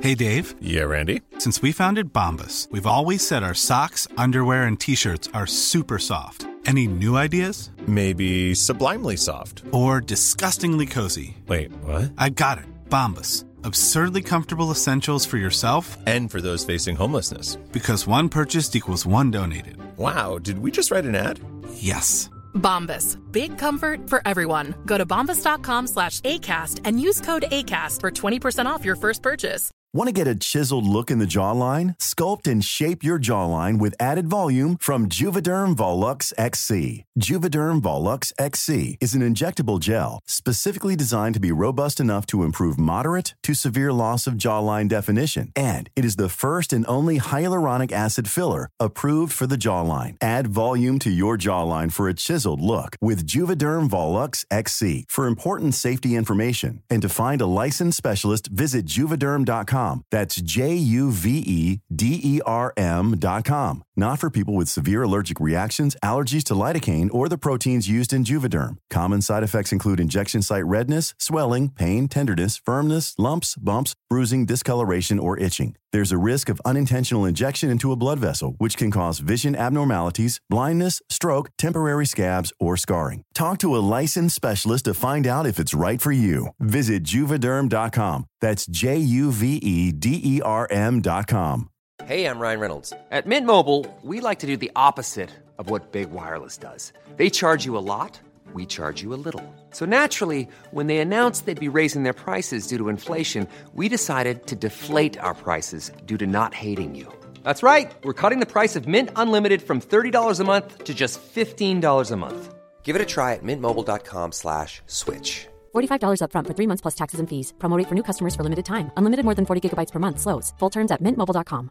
Hey, Dave. Yeah, Randy. Since we founded Bombas, we've always said our socks, underwear, and T-shirts are super soft. Any new ideas? Maybe sublimely soft. Or disgustingly cozy. Wait, what? I got it. Bombas. Absurdly comfortable essentials for yourself And for those facing homelessness. because one purchased equals one donated. Wow, did we just write an ad? Yes. Bombas. Big comfort for everyone. Go to bombas.com/ACAST and use code ACAST for 20% off your first purchase. Want to get a chiseled look in the jawline? Sculpt and shape your jawline with added volume from Juvederm Volux XC. Juvederm Volux XC is an injectable gel specifically designed to be robust enough to improve moderate to severe loss of jawline definition. And it is the first and only hyaluronic acid filler approved for the jawline. Add volume to your jawline for a chiseled look with Juvederm Volux XC. For important safety information and to find a licensed specialist, visit juvederm.com. That's JUVEDERM.com. Not for people with severe allergic reactions, allergies to lidocaine, or the proteins used in Juvederm. Common side effects include injection site redness, swelling, pain, tenderness, firmness, lumps, bumps, bruising, discoloration, or itching. There's a risk of unintentional injection into a blood vessel, which can cause vision abnormalities, blindness, stroke, temporary scabs, or scarring. Talk to a licensed specialist to find out if it's right for you. Visit Juvederm.com. That's JUVEDERM.com. Hey, I'm Ryan Reynolds. At Mint Mobile, we like to do the opposite of what Big Wireless does. They charge you a lot, we charge you a little. So naturally, when they announced they'd be raising their prices due to inflation, we decided to deflate our prices due to not hating you. That's right. We're cutting the price of Mint Unlimited from $30 a month to just $15 a month. Give it a try at mintmobile.com/switch. $45 up front for 3 months plus taxes and fees. Promo rate for new customers for limited time. Unlimited more than 40 gigabytes per month. Slows full terms at mintmobile.com.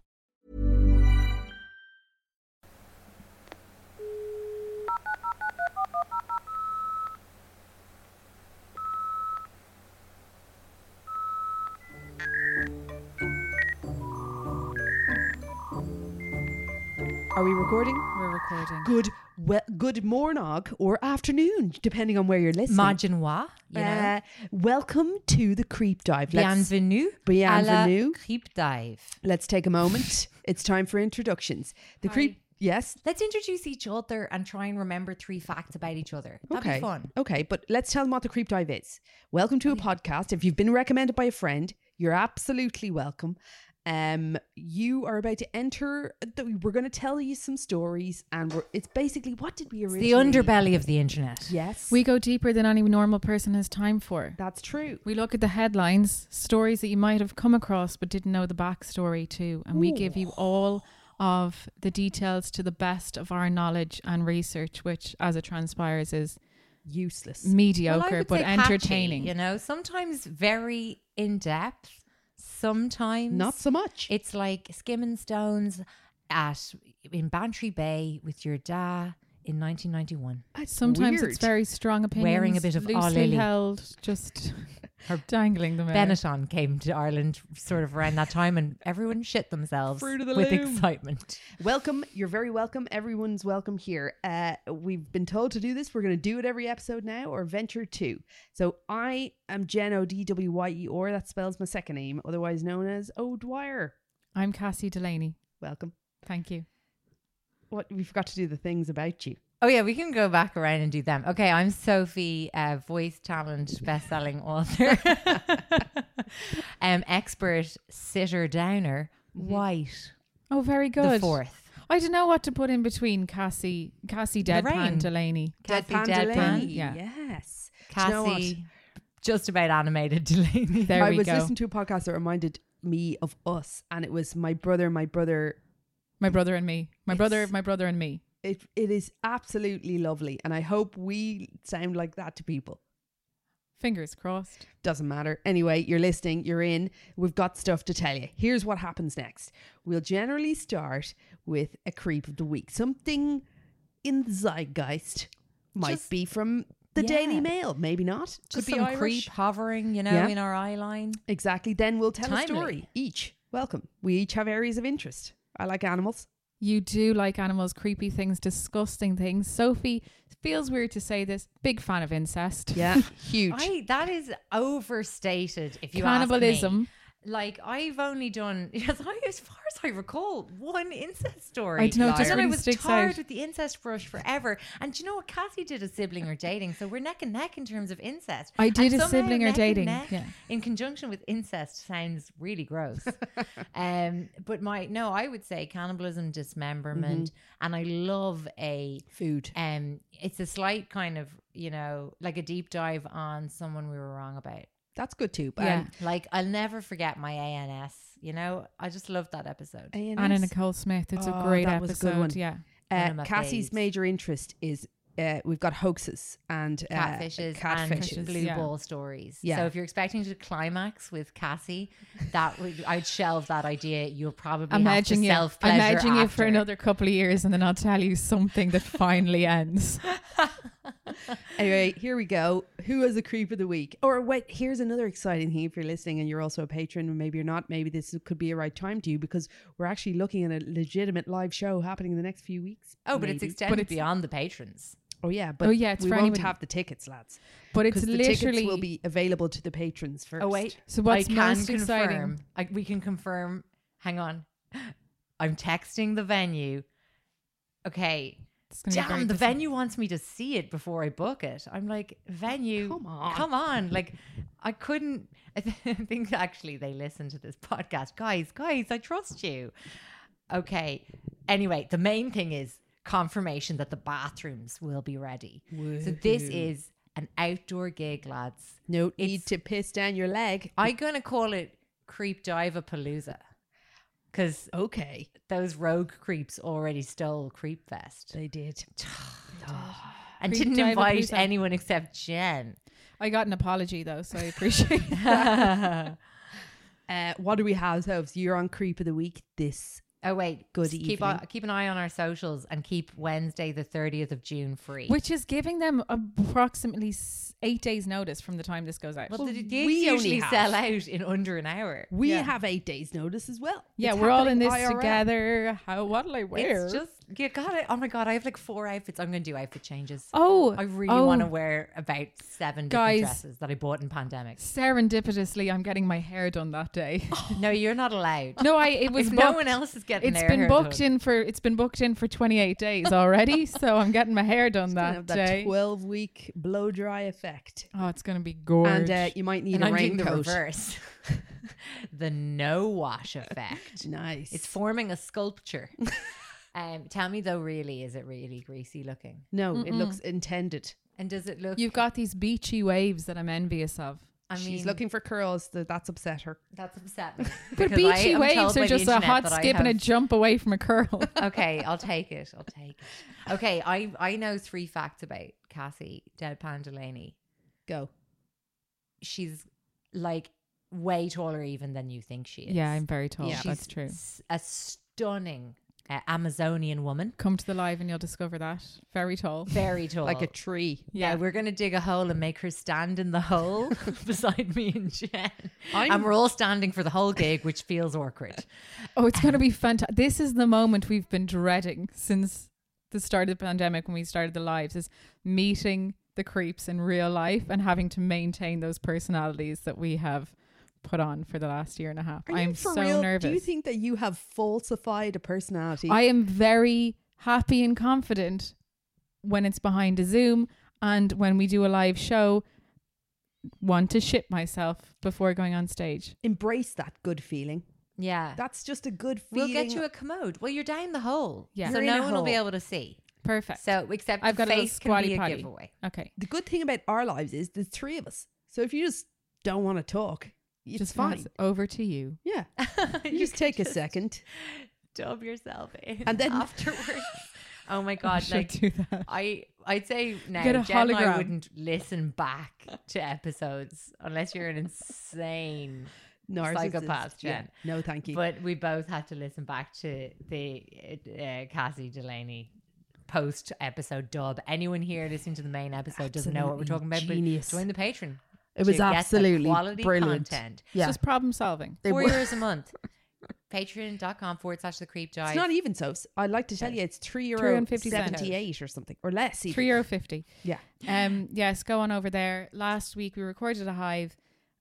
Are we recording? We're recording. Good morning or afternoon, depending on where you're listening. Majinois, welcome to the Creep Dive. Bienvenue. Bienvenue. Creep Dive. Let's take a moment. It's time for introductions. The Creep. Yes. Let's introduce each other and try and remember 3 facts about each other. That'd be fun. Okay, but let's tell them what the Creep Dive is. Welcome to a podcast. If you've been recommended by a friend, you're absolutely welcome. You are about to enter. We're going to tell you some stories, and it's basically, what did we originally? The underbelly of the internet. Yes, we go deeper than any normal person has time for. That's true. We look at the headlines, stories that you might have come across but didn't know the backstory to, and we give you all of the details to the best of our knowledge and research, which, as it transpires, is useless, mediocre, but entertaining. Catchy, sometimes very in depth. Sometimes not so much. It's like skimming stones in Bantry Bay with your dad in 1991. Sometimes weird. It's very strong opinions, wearing a bit of loosely held, just dangling them out. Benetton came to Ireland sort of around that time, and everyone shit themselves with excitement. Welcome. You're very welcome. Everyone's welcome here. We've been told to do this. We're going to do it every episode now, or venture to. So I am Jen O'Dwyer. That spells my second name, otherwise known as O'Dwyer. I'm Cassie Delaney. Welcome. Thank you. What, we forgot to do the things about you. Oh yeah, we can go back around and do them. Okay, I'm Sophie, voice talent, best-selling author, expert sitter downer, white. Oh, very good. The 4th. I don't know what to put in between Cassie Deadpan Delaney. Cassie Deadpan. Yeah. Yes. Cassie, just about animated Delaney. There we go. I was listening to a podcast that reminded me of us, and it was my brother and me. My brother and me. It is absolutely lovely, and I hope we sound like that to people. Fingers crossed. Doesn't matter. Anyway, you're listening, you're in. We've got stuff to tell you. Here's what happens next. We'll generally start with a creep of the week. Something in the zeitgeist. Might be from the Daily Mail, maybe not. Just Could be some Irish. creep hovering, in our eye line. Exactly. Then we'll tell Timely. a story each. Welcome. We each have areas of interest. I like animals. You do like animals, creepy things, disgusting things. Sophie, feels weird to say this, big fan of incest. Yeah, huge. That is overstated, if you Cannibalism. ask me. Like, I've only done, as far as I recall, one incest story. I don't know, it just and I really was sticks tired out. with the incest brush forever. And do you know what? Cassie did a sibling or dating, so we're neck and neck in terms of incest. I did And a somehow sibling or neck and dating, neck yeah. in conjunction with incest sounds really gross. But I would say cannibalism, dismemberment, and I love a Food. it's a slight kind of, like a deep dive on someone we were wrong about. That's good too. But Yeah. Like, I'll never forget my ANS. I just loved that episode. Anna Nicole Smith. It's a Oh, great that was a episode. good one. Yeah. One of my Cassie's faves. major interest is we've got hoaxes and Catfishes, and blue yeah. ball stories. Yeah. So if you're expecting to climax with Cassie, I'd shelve that idea. You'll probably I'm have to edging you. self-pleasure I'm edging you for after. another couple of years, and then I'll tell you something that finally ends. Anyway, here we go. Who is a creep of the week? Or wait, here's another exciting thing. If you're listening and you're also a patron, and maybe you're not, maybe this could be a right time to you, because we're actually looking at a legitimate live show happening in the next few weeks. Oh, but it's maybe. extended beyond the patrons. Oh yeah, but it's we for won't anyone. have the tickets, lads. But it's 'Cause the tickets literally will be available to the patrons first. Oh wait, So what's I can most confirm. exciting? We can confirm. Hang on, I'm texting the venue. Okay. It's gonna be very Damn, the disappointing. venue wants me to see it before I book it. I'm like, venue, Come on. Like, I couldn't. I think actually they listen to this podcast. Guys, I trust you. Okay. Anyway, the main thing is confirmation that the bathrooms will be ready. So this is an outdoor gig, lads. No need to piss down your leg. I'm going to call it Creep Diva-palooza. Because Okay. those rogue creeps already stole Creep Fest. They did. And Creep didn't invite Diva-palooza. anyone except Jen. I got an apology though, so I appreciate that. What do we have? So you're on creep of the week this. Oh wait, Good just evening. keep an eye on our socials and keep Wednesday the 30th of June free. Which is giving them approximately 8 days notice from the time this goes out. well, the gigs we only usually have- sell out in under an hour. We Yeah. have 8 days notice as well. yeah, It's we're all in happening this IRL. together. What'll I wear? It's just you got it. Oh my god, I have like 4 outfits. I'm going to do outfit changes. oh, I really want to wear about 7 different Guys. dresses that I bought in pandemic. serendipitously, I'm getting my hair done that day. No, you're not allowed. No, it was If booked. no one else is getting It's their been hair booked done. it's been booked in for 28 days already, so I'm getting my hair done Gonna that have that day. 12-week blow dry effect. Oh, it's gonna be gorgeous. And you might need And a I'm doing the raincoat. reverse. The no wash effect. Nice. It's forming a sculpture. Tell me though, really, is it really greasy looking? No, it looks intended. And does it look? You've got these beachy waves that I'm envious of. I mean, She's looking for curls. That's upset her. That's upset me. But Because I beachy am waves told by are the just a internet hot that I skip and a have- jump away from a curl. Okay, I'll take it. Okay, I know 3 facts about Cassie Deadpan Delaney. Go. She's like way taller even than you think she is. Yeah, I'm very tall. Yeah. That's true. A stunning Amazonian woman. Come to the live and you'll discover that. Very tall. Very tall. Like a tree. Yeah, we're going to dig a hole and make her stand in the hole beside me and Jen. I'm- And we're all standing for the whole gig, which feels awkward. Oh, it's going to be fantastic. This is the moment we've been dreading since the start of the pandemic when we started the lives, is meeting the creeps in real life and having to maintain those personalities that we have put on for the last year and a half. Are you I'm for so real? nervous. Do you think that you have falsified a personality? I am very happy and confident when it's behind a Zoom and when we do a live show, want to shit myself before going on stage. Embrace that good feeling. Yeah. That's just a good feeling. We'll get you a commode. Well, you're down the hole. Yeah. So You're in no a one will be hole. able to see. Perfect. So except I've got the a little face can squatty be a potty. giveaway. Okay. The good thing about our lives is there's 3 of us. So if you just don't want to talk, it's Just fine. pass over to you. Yeah. You just take a second. Dub yourself in And then- afterwards. Oh my I god! should Like do that. I'd say now Get a Jen and I hologram. wouldn't listen back to episodes unless you're an insane Narcissist. psychopath, Yeah. Jen. No, thank you. But we both had to listen back to the Cassie Delaney post episode dub. Anyone here listening to the main episode doesn't know what we're talking about, Genius. but join the Patreon. It was to get the absolutely quality brilliant. content. Yeah. It's just problem solving. They €4 were- a month. Patreon.com/the creep dive. It's not even so. I'd like to tell you it's €3.78 or something, or less. Even. €3.50. Yeah. Yes, go on over there. Last week we recorded a hive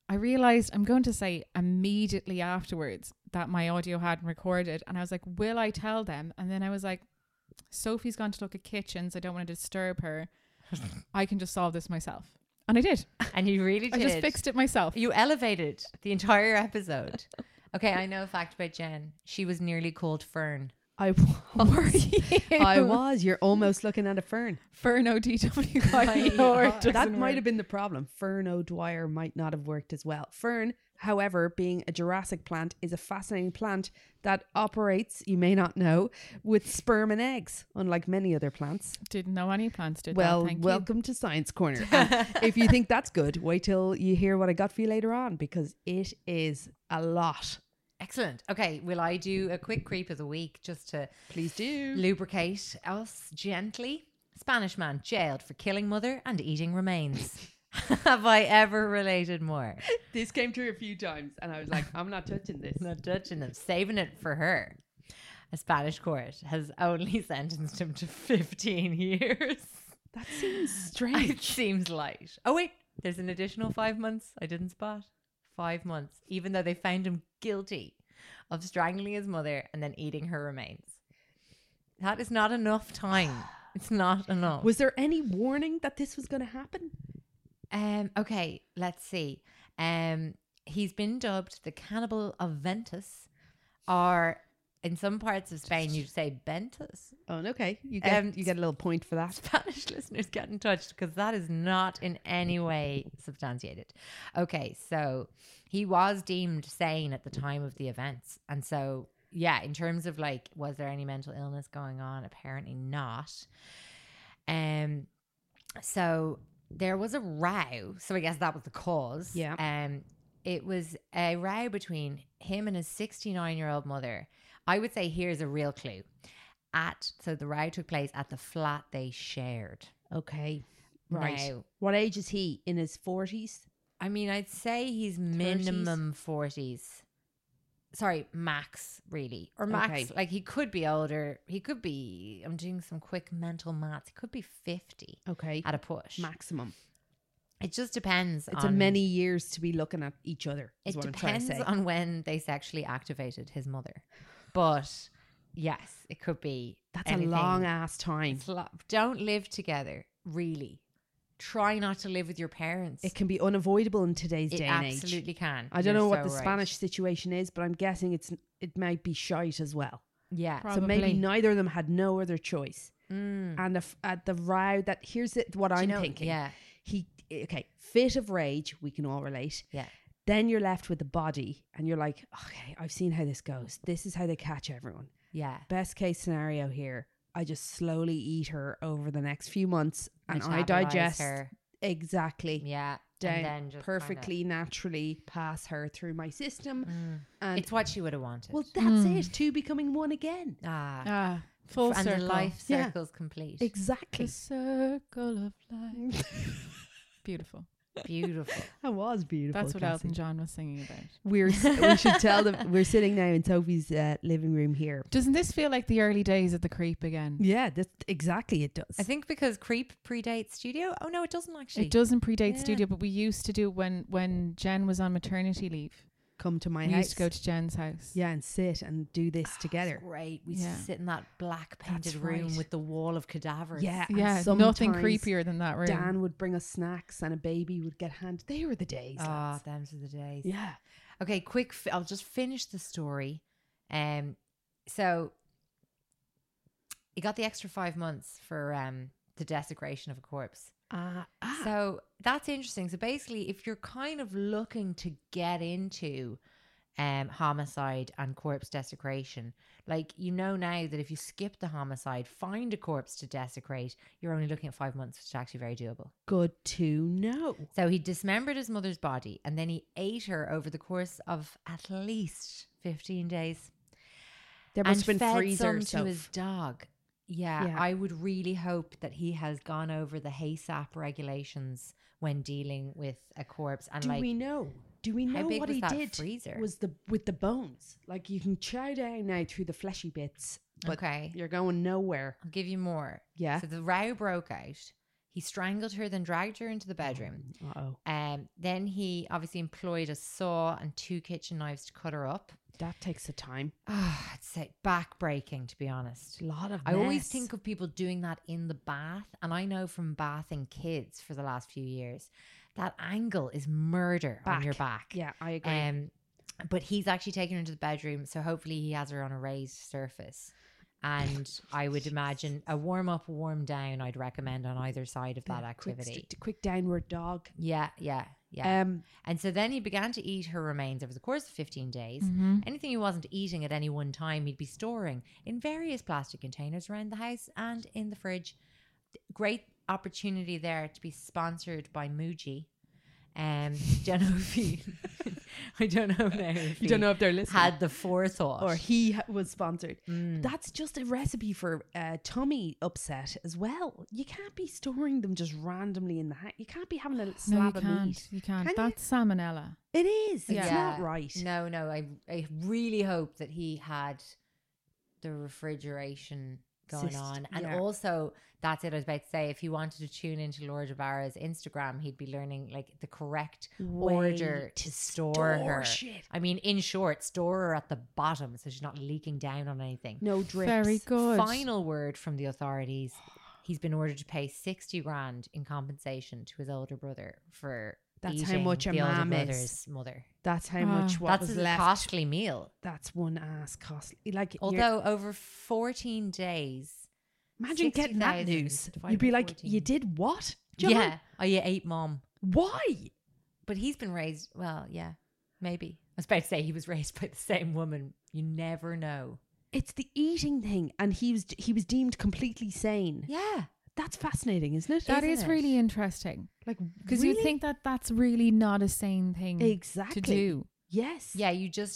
I realized, I'm going to say immediately afterwards, that my audio hadn't recorded. And I was like, will I tell them? And then I was like, Sophie's gone to look at kitchens. I don't want to disturb her. I can just solve this myself. And I did. And you really did. I just fixed it myself. You elevated the entire episode. Okay, I know a fact about Jen. She was nearly called Fern. I was. I was. You're almost looking at a fern. Fern ODW. That might have been the problem. Fern O'Dwyer might not have worked as well. Fern, however, being a Jurassic plant, is a fascinating plant that operates, you may not know, with sperm and eggs, unlike many other plants. Didn't know any plants did Well, that. Thank welcome to Science Corner. And if you think that's good, wait till you hear what I got for you later on, because it is a lot. Excellent. Okay, will I do a quick creep of the week just to Please do. lubricate us gently? Spanish man jailed for killing mother and eating remains. Have I ever related more? This came through a few times and I was like, I'm not touching this. Not touching them, saving it for her. A Spanish court has only sentenced him to 15 years. That seems It strange. seems light. Oh wait, there's an additional 5 months I didn't spot. 5 months, even though they found him guilty of strangling his mother and then eating her remains. That is not enough time. It's not enough. Was there any warning that this was going to happen? Okay, let's see. He's been dubbed the Cannibal of Ventus, or in some parts of Spain you'd say Bentus. Oh, okay. You get a little point for that. Spanish listeners, get in touch because that is not in any way substantiated. Okay, so he was deemed sane at the time of the events. And so, yeah, in terms of like, was there any mental illness going on? Apparently not. So there was a row. So I guess that was the cause. Yeah. It was a row between him and his 69-year-old mother. I would say here's a real clue. So the row took place at the flat they shared. Okay. Right. Now, What age is he? In his 40s? I mean, I'd say he's minimum 40s. Sorry, max, really. Or max, Okay. like he could be older. He could be, I'm doing some quick mental maths. He could be 50 Okay. at a push. Maximum. It just depends It's on... a many years to be looking at each other, is It what I'm trying to depends say. on when they sexually activated his mother. But yes, it could be That's anything. a long ass time. Don't live together, really. Try not to live with your parents. It can be unavoidable in today's It day and age. absolutely can. I don't You're know what so the right. Spanish situation is, but I'm guessing it might be shite as well. Yeah. So maybe Probably. neither of them had no other choice. And at the row that here's what I'm thinking. Yeah. Fit of rage, we can all relate. Yeah. Then you're left with the body, and you're like, okay, I've seen how this goes. This is how they catch everyone. Yeah. Best case scenario here, I just slowly eat her over the next few months, and I Metabolize digest her. exactly. Yeah. Down And then just perfectly naturally pass her through my system. And It's what she would have wanted. well, that's it. Two becoming one again. Full and circle. the life Yeah. circle's complete. Exactly. The circle of life. Beautiful. Beautiful. That was beautiful. That's what Cassie. Elton John was singing about. We should tell them we're sitting now in Sophie's living room here. Doesn't this feel like the early days of the creep again? Yeah, exactly. It does. I think because Creep predates Studio. Oh no, it doesn't actually. It doesn't predate Yeah. studio, but we used to do when Jen was on maternity leave. come to my We house. used to go to Jen's house. Yeah, and sit and do this together. Great. We Yeah. sit in that black painted That's room right. with the wall of cadavers. Yeah, and Yeah, nothing sometimes creepier than that room. Dan would bring us snacks and a baby would get handed. They were the days. Ah, lads. them's are the days. Yeah. Okay, quick. I'll just finish the story. So he got the extra 5 months for the desecration of a corpse. So that's interesting. So basically, if you're kind of looking to get into homicide and corpse desecration, like you know now that if you skip the homicide, find a corpse to desecrate, you're only looking at 5 months, which is actually very doable. Good to know. So he dismembered his mother's body and then he ate her over the course of at least 15 days. There must and have been fed freezer some stuff. to his dog. Yeah, Yeah. I would really hope that he has gone over the HACCP regulations when dealing with a corpse. And Do like, we know? Do we how know big what was he that did? freezer? Was with the bones? Like you can chow down now through the fleshy bits, but Okay. you're going nowhere. I'll give you more. Yeah. So the row broke out. He strangled her, then dragged her into the bedroom. Then he obviously employed a saw and 2 kitchen knives to cut her up. That takes the time. It's back-breaking, to be honest. A lot of I always mess. think of people doing that in the bath, and I know from bathing kids for the last few years, that angle is murder on your back. Yeah, I agree. But he's actually taken her into the bedroom, so hopefully he has her on a raised surface. And I would imagine a warm up, warm down, I'd recommend on either side of that activity. Quick downward dog. Yeah. And so then he began to eat her remains over the course of 15 days. Anything he wasn't eating at any one time, he'd be storing in various plastic containers around the house and in the fridge. Great opportunity there to be sponsored by Muji. Don't know if he I don't know now if You don't know if they're listening. had the forethought Or he was sponsored. That's just a recipe for tummy upset as well. You can't be storing them just randomly in the house. You can't be having a No, you slab of can't. meat. You can't. Can That's salmonella. It is. It's Yeah. not right. No, I really hope that he had the refrigeration going on. And also, that's it I was about to say, if he wanted to tune into Laura Jabara's Instagram, he'd be learning like the correct order to store her. shit. I mean, in short, store her at the bottom so she's not leaking down on anything. No drips. Very good. Final word from the authorities. He's been ordered to pay 60 grand in compensation to his older brother for That's how eating much a the older mam is. brother's mother. That's how much what That's was a left. costly meal. That's one ass costly. Like, Although over 14 days, imagine getting that 60,000 news. divided You'd be by like, 14. you did what? John? Yeah. Oh, you ate mom. Why? But he's been raised, well, yeah, maybe. I was about to say he was raised by the same woman. You never know. It's the eating thing, and he was deemed completely sane. Yeah. That's fascinating, isn't it? That is Isn't it? really interesting. Like, Because really? you think that that's really not a sane thing Exactly. to do. Yes. Yeah,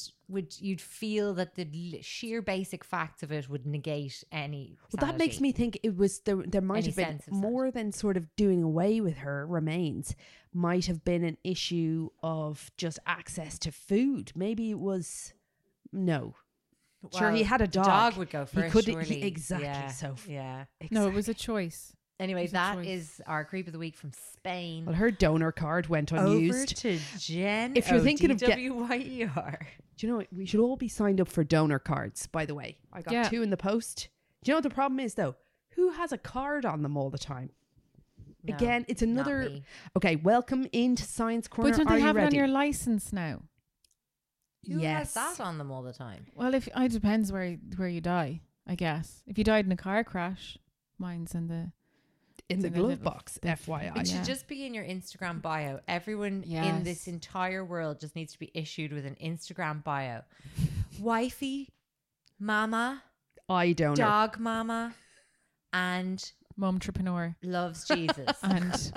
you'd feel that the sheer basic facts of it would negate any Well, that makes sanity. me think it was there might Any have been sense of more than sort of doing away with her remains. Might have been an issue of just access to food. Maybe it was no. Sure, he Well, had a the dog. dog would go He first, could surely. exactly. Yeah, So yeah. No, it was a choice. Anyway, It's a that choice. is our creep of the week from Spain. Well, her donor card went unused. Over to Jen. If you're thinking of DWYER. Do you know what? We should all be signed up for donor cards, by the way. I got Yeah. 2 in the post. Do you know what the problem is, though? Who has a card on them all the time? No, Again, it's not another... me. Okay, welcome into Science Corner. But don't Are they you have it on ready? your license now? Who Yes. has that on them all the time? Well, it depends where you die, I guess. If you died in a car crash, mine's in the... In the in a glove little box, FYI. It Yeah. should just be in your Instagram bio. Everyone in Yes. this entire world just needs to be issued with an Instagram bio. Wifey, mama, I donor. dog mama, and Momtrepreneur. loves Jesus. And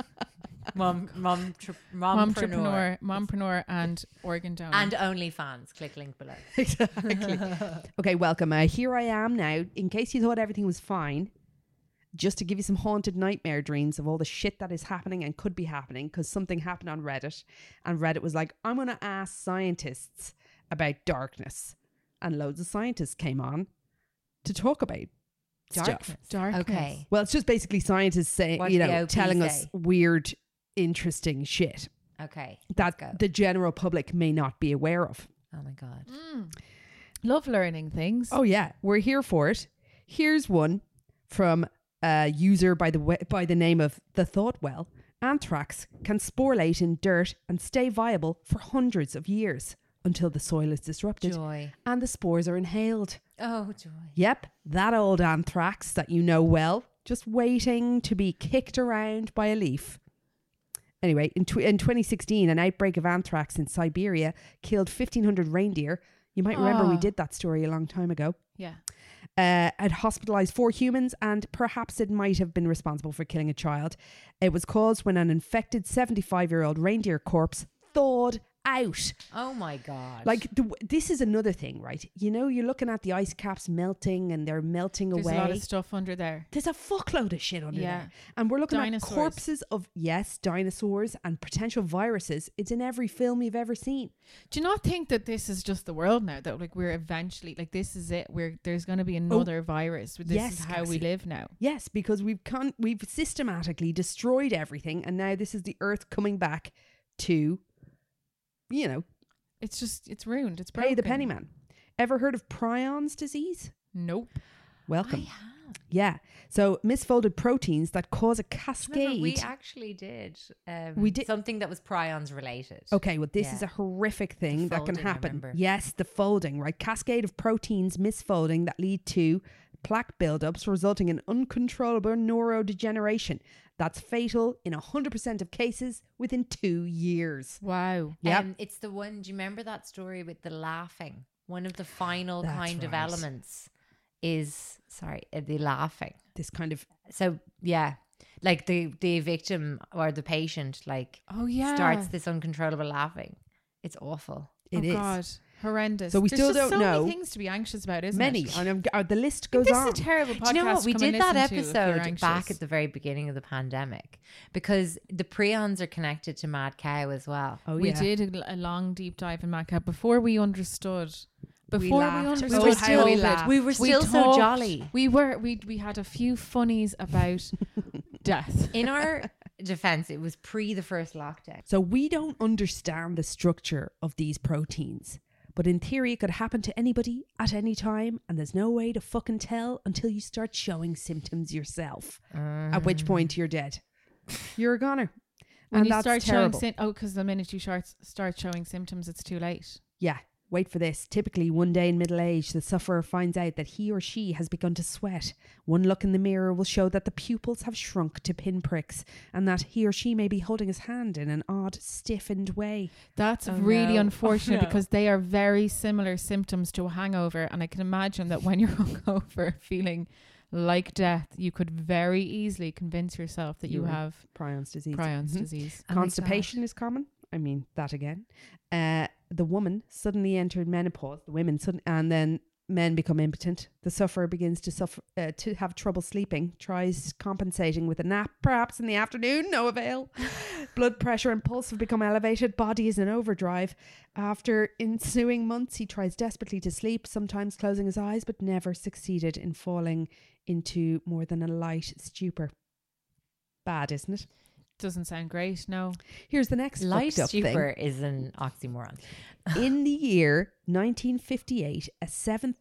mompreneur and organ donor. And OnlyFans. Click link below. Exactly. Okay, welcome. Here I am now. In case you thought everything was fine, just to give you some haunted nightmare dreams of all the shit that is happening and could be happening, because something happened on Reddit, and Reddit was like, I'm going to ask scientists about darkness. And loads of scientists came on to talk about stuff. Darkness. Okay. Well, it's just basically scientists saying, What did the OP telling us say? weird, interesting shit Okay. that let's go. the general public may not be aware of. Oh my God. Love learning things. Oh yeah, we're here for it. Here's one from a user by the name of The Thoughtwell. Anthrax can sporulate in dirt and stay viable for hundreds of years until the soil is disrupted Joy. and the spores are inhaled. Oh, joy. Yep, that old anthrax that you know well, just waiting to be kicked around by a leaf. Anyway, in 2016, an outbreak of anthrax in Siberia killed 1,500 reindeer. You might remember we did that story a long time ago. Yeah. Had hospitalized 4 humans, and perhaps it might have been responsible for killing a child. It was caused when an infected 75-year-old reindeer corpse thawed out. Oh my God. Like, this is another thing, right? You know, you're looking at the ice caps melting and they're melting There's away. a lot of stuff under there. There's a fuckload of shit under Yeah. there. And we're looking Dinosaurs. at corpses of, yes, dinosaurs and potential viruses. It's in every film you've ever seen. Do you not think that this is just the world now? That like we're eventually, like this is it. There's going to be another virus. This yes, is how we Cassie. live now. Yes, because we've systematically destroyed everything. And now this is the earth coming back to, you know, It's ruined. It's broken. pay the penny man. Ever heard of prions disease? Nope. Welcome. I have. Yeah. So misfolded proteins that cause a cascade. Remember, we actually did. We did- something that was prions related. Okay, well, this Yeah. is a horrific thing The that can folding, I happen. remember. Yes, the folding, right? Cascade of proteins misfolding that lead to plaque buildups, resulting in uncontrollable neurodegeneration. That's fatal in 100% of cases within 2 years. Wow. Yep. It's the one. Do you remember that story with the laughing? One of the final That's kind of right. elements is the laughing. This kind of So yeah, like the victim or the patient Oh yeah. starts this uncontrollable laughing. It's awful. it is. God. Horrendous. So we There's still just don't so know. many things to be anxious about, isn't Many. it? And the list goes This on. is a terrible podcast. Do you know what? We to come did and that listen to if you're episode back anxious. at the very beginning of the pandemic because the prions are connected to mad cow as well. Oh, We yeah. did a long deep dive in Macab before we understood. Before we laughed. understood, We were still- COVID, laughed. We were still so talked- jolly. We had a few funnies about death. In our defense, it was pre the first lockdown. So we don't understand the structure of these proteins. But in theory, it could happen to anybody at any time, and there's no way to fucking tell until you start showing symptoms yourself. At which point you're dead. You're a goner. When And you that's start terrible. showing because the minute you start showing symptoms, it's too late. Yeah, wait for this. Typically, one day in middle age, the sufferer finds out that he or she has begun to sweat. One look in the mirror will show that the pupils have shrunk to pinpricks and that he or she may be holding his hand in an odd, stiffened way. That's Oh, really no. unfortunate Oh, no. because they are very similar symptoms to a hangover, and I can imagine that when you're hungover, feeling like death, you could very easily convince yourself that you You're have Prions disease. prions Mhm. disease. Oh my Constipation is common. I mean, that again. The woman suddenly entered menopause, the women and then men become impotent. The sufferer begins to have trouble sleeping, tries compensating with a nap, perhaps in the afternoon, no avail. Blood pressure and pulse have become elevated. Body is in overdrive. After ensuing months, he tries desperately to sleep, sometimes closing his eyes, but never succeeded in falling into more than a light stupor. Bad, isn't it? Doesn't sound great. No. Here's the next Light fucked up stupor is an oxymoron. thing. In the year 1958, a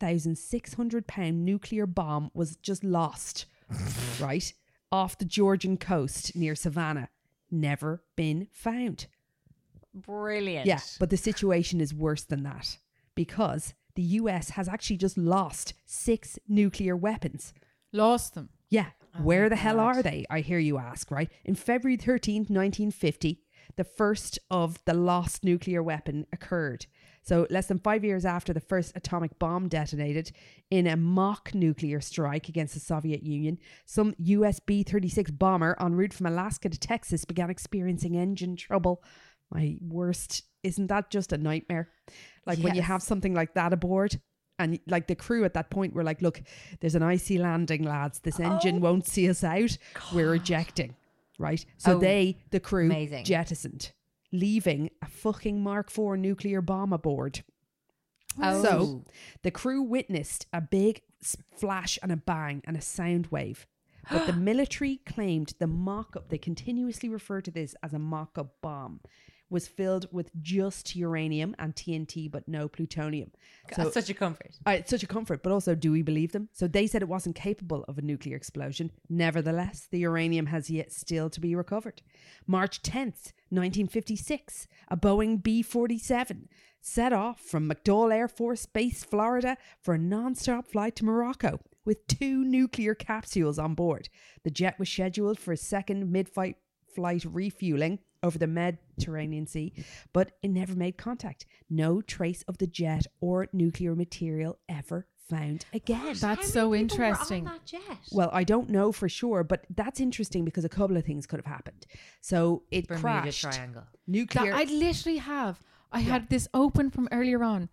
7,600 pound nuclear bomb was just lost, right, off the Georgian coast near Savannah. Never been found. Brilliant. Yeah, but the situation is worse than that because the US has actually just lost 6 nuclear weapons. Lost them. Yeah. Oh Where my the hell God. are they? I hear you ask, right? In February 13th, 1950, the first of the lost nuclear weapon occurred. So less than 5 years after the first atomic bomb detonated in a mock nuclear strike against the Soviet Union, some US B-36 bomber en route from Alaska to Texas began experiencing engine trouble. My worst, isn't that just a nightmare? Like when you Yes. have something like that aboard. And like the crew at that point were like, look, there's an icy landing, lads. This engine won't see us out. We're ejecting. Right? So Oh, the crew, amazing. jettisoned, leaving a fucking Mark IV nuclear bomb aboard. Oh. So the crew witnessed a big flash and a bang and a sound wave. But the military claimed the mock-up, they continuously refer to this as a mock-up bomb, was filled with just uranium and TNT, but no plutonium. That's such a comfort. It's such a comfort, but also, do we believe them? So they said it wasn't capable of a nuclear explosion. Nevertheless, the uranium has yet still to be recovered. March 10th, 1956, a Boeing B-47 set off from McDowell Air Force Base, Florida, for a non-stop flight to Morocco with 2 nuclear capsules on board. The jet was scheduled for a second mid-flight refueling over the Mediterranean Sea, but it never made contact. No trace of the jet or nuclear material ever found again. That's so interesting. On that jet? Well, I don't know for sure, but that's interesting because a couple of things could have happened. So it Bermuda crashed. Triangle. Nuclear. I literally have I had this open from earlier on,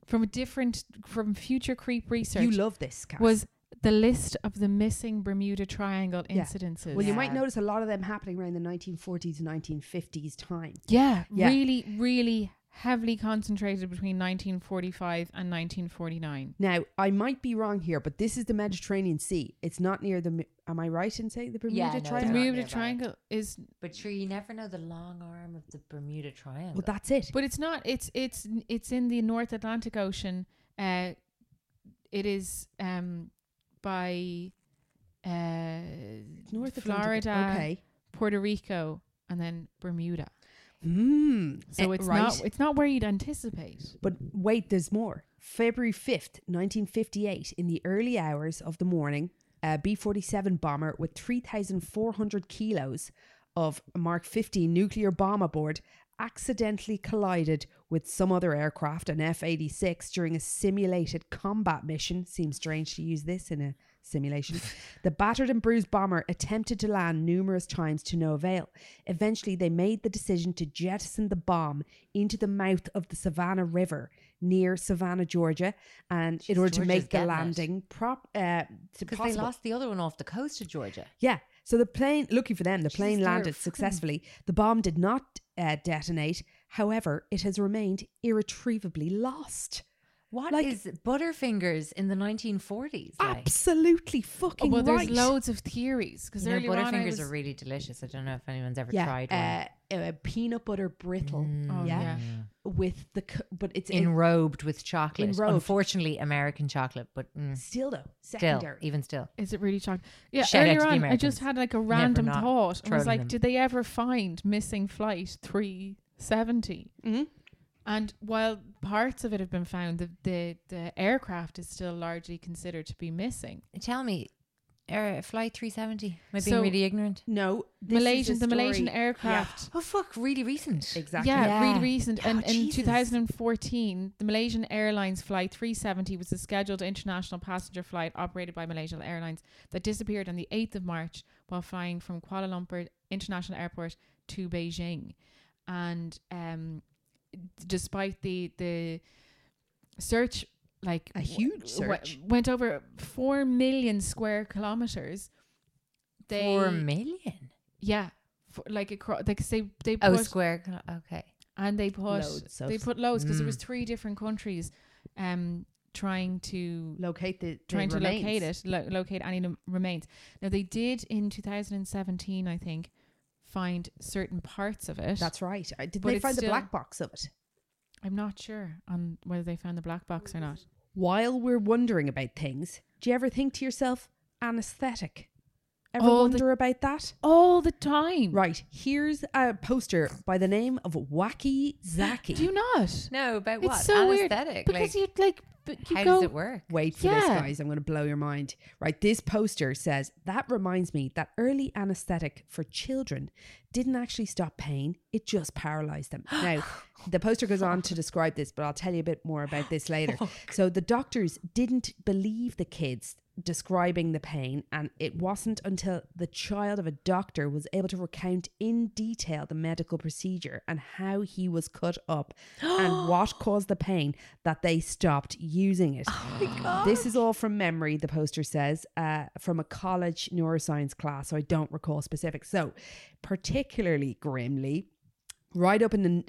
from Future Creep Research. You love this, Cass. Was the list of the missing Bermuda Triangle incidences. Well, you might notice a lot of them happening around the 1940s and 1950s time. Yeah, really, really heavily concentrated between 1945 and 1949. Now, I might be wrong here, but this is the Mediterranean Sea. It's not near the... Am I right in saying the Bermuda The Triangle? Bermuda Triangle is... But sure, you never know the long arm of the Bermuda Triangle. Well, that's it. But it's not. It's in the North Atlantic Ocean. It is by North Atlantic. Florida, Okay. Puerto Rico, and then Bermuda. So It's not where you'd anticipate. But wait, there's more. February 5th, 1958, in the early hours of the morning, a B-47 bomber with 3,400 kilos of Mark 15 nuclear bomb aboard accidentally collided with some other aircraft, an F-86, during a simulated combat mission. Seems strange to use this in a simulation. The battered and bruised bomber attempted to land numerous times to no avail. Eventually, they made the decision to jettison the bomb into the mouth of the Savannah River near Savannah, Georgia, and in order to make the landing because they lost the other one off the coast of Georgia. Yeah. So the plane, lucky for them, the plane landed successfully. The bomb did not detonate. However, it has remained irretrievably lost. What is Butterfingers in the 1940s? Absolutely fucking well, right. there's loads of theories because Butterfingers are really delicious. I don't know if anyone's ever tried one. Peanut butter brittle. With but it's enrobed with chocolate. Enrobed. Unfortunately, American chocolate, but still though secondary. Even still. Is it really chocolate? Yeah. Shout earlier out to the on, I Americans. just had like a random thought. I was like, them. did they ever find missing flight 370? Mm-hmm. And while parts of it have been found, the aircraft is still largely considered to be missing. Tell me, Flight 370? Am I being really ignorant? No. The Malaysian aircraft. Oh, fuck, really recent. Exactly. Yeah, really recent. Oh, And in Jesus. 2014, the Malaysian Airlines Flight 370 was a scheduled international passenger flight operated by Malaysian Airlines that disappeared on the 8th of March while flying from Kuala Lumpur International Airport to Beijing. And despite the search, like a huge search, went over 4 million square kilometers. 4 million? Yeah. They put square. Okay. And they put loads because there was 3 different countries trying to locate locate any remains. Now they did in 2017, I think, find certain parts of it. That's right. Did they find the black box of it? I'm not sure on whether they found the black box or not. While we're wondering about things, do you ever think to yourself, anesthetic? Ever wonder about that? All the time. Right. Here's a poster by the name of Wacky Zaki. Do you not? No, about It's what? so weird. Anesthetic. Because how does it work? Wait for this, guys. I'm going to blow your mind. Right. This poster says, that reminds me that early anesthetic for children didn't actually stop pain. It just paralyzed them. Now, the poster goes on to describe this, but I'll tell you a bit more about this later. So the doctors didn't believe the kids describing the pain, and it wasn't until the child of a doctor was able to recount in detail the medical procedure and how he was cut up and what caused the pain that they stopped using it. Oh my God. This is all from memory, the poster says, from a college neuroscience class, so I don't recall specifics. So particularly grimly, right up until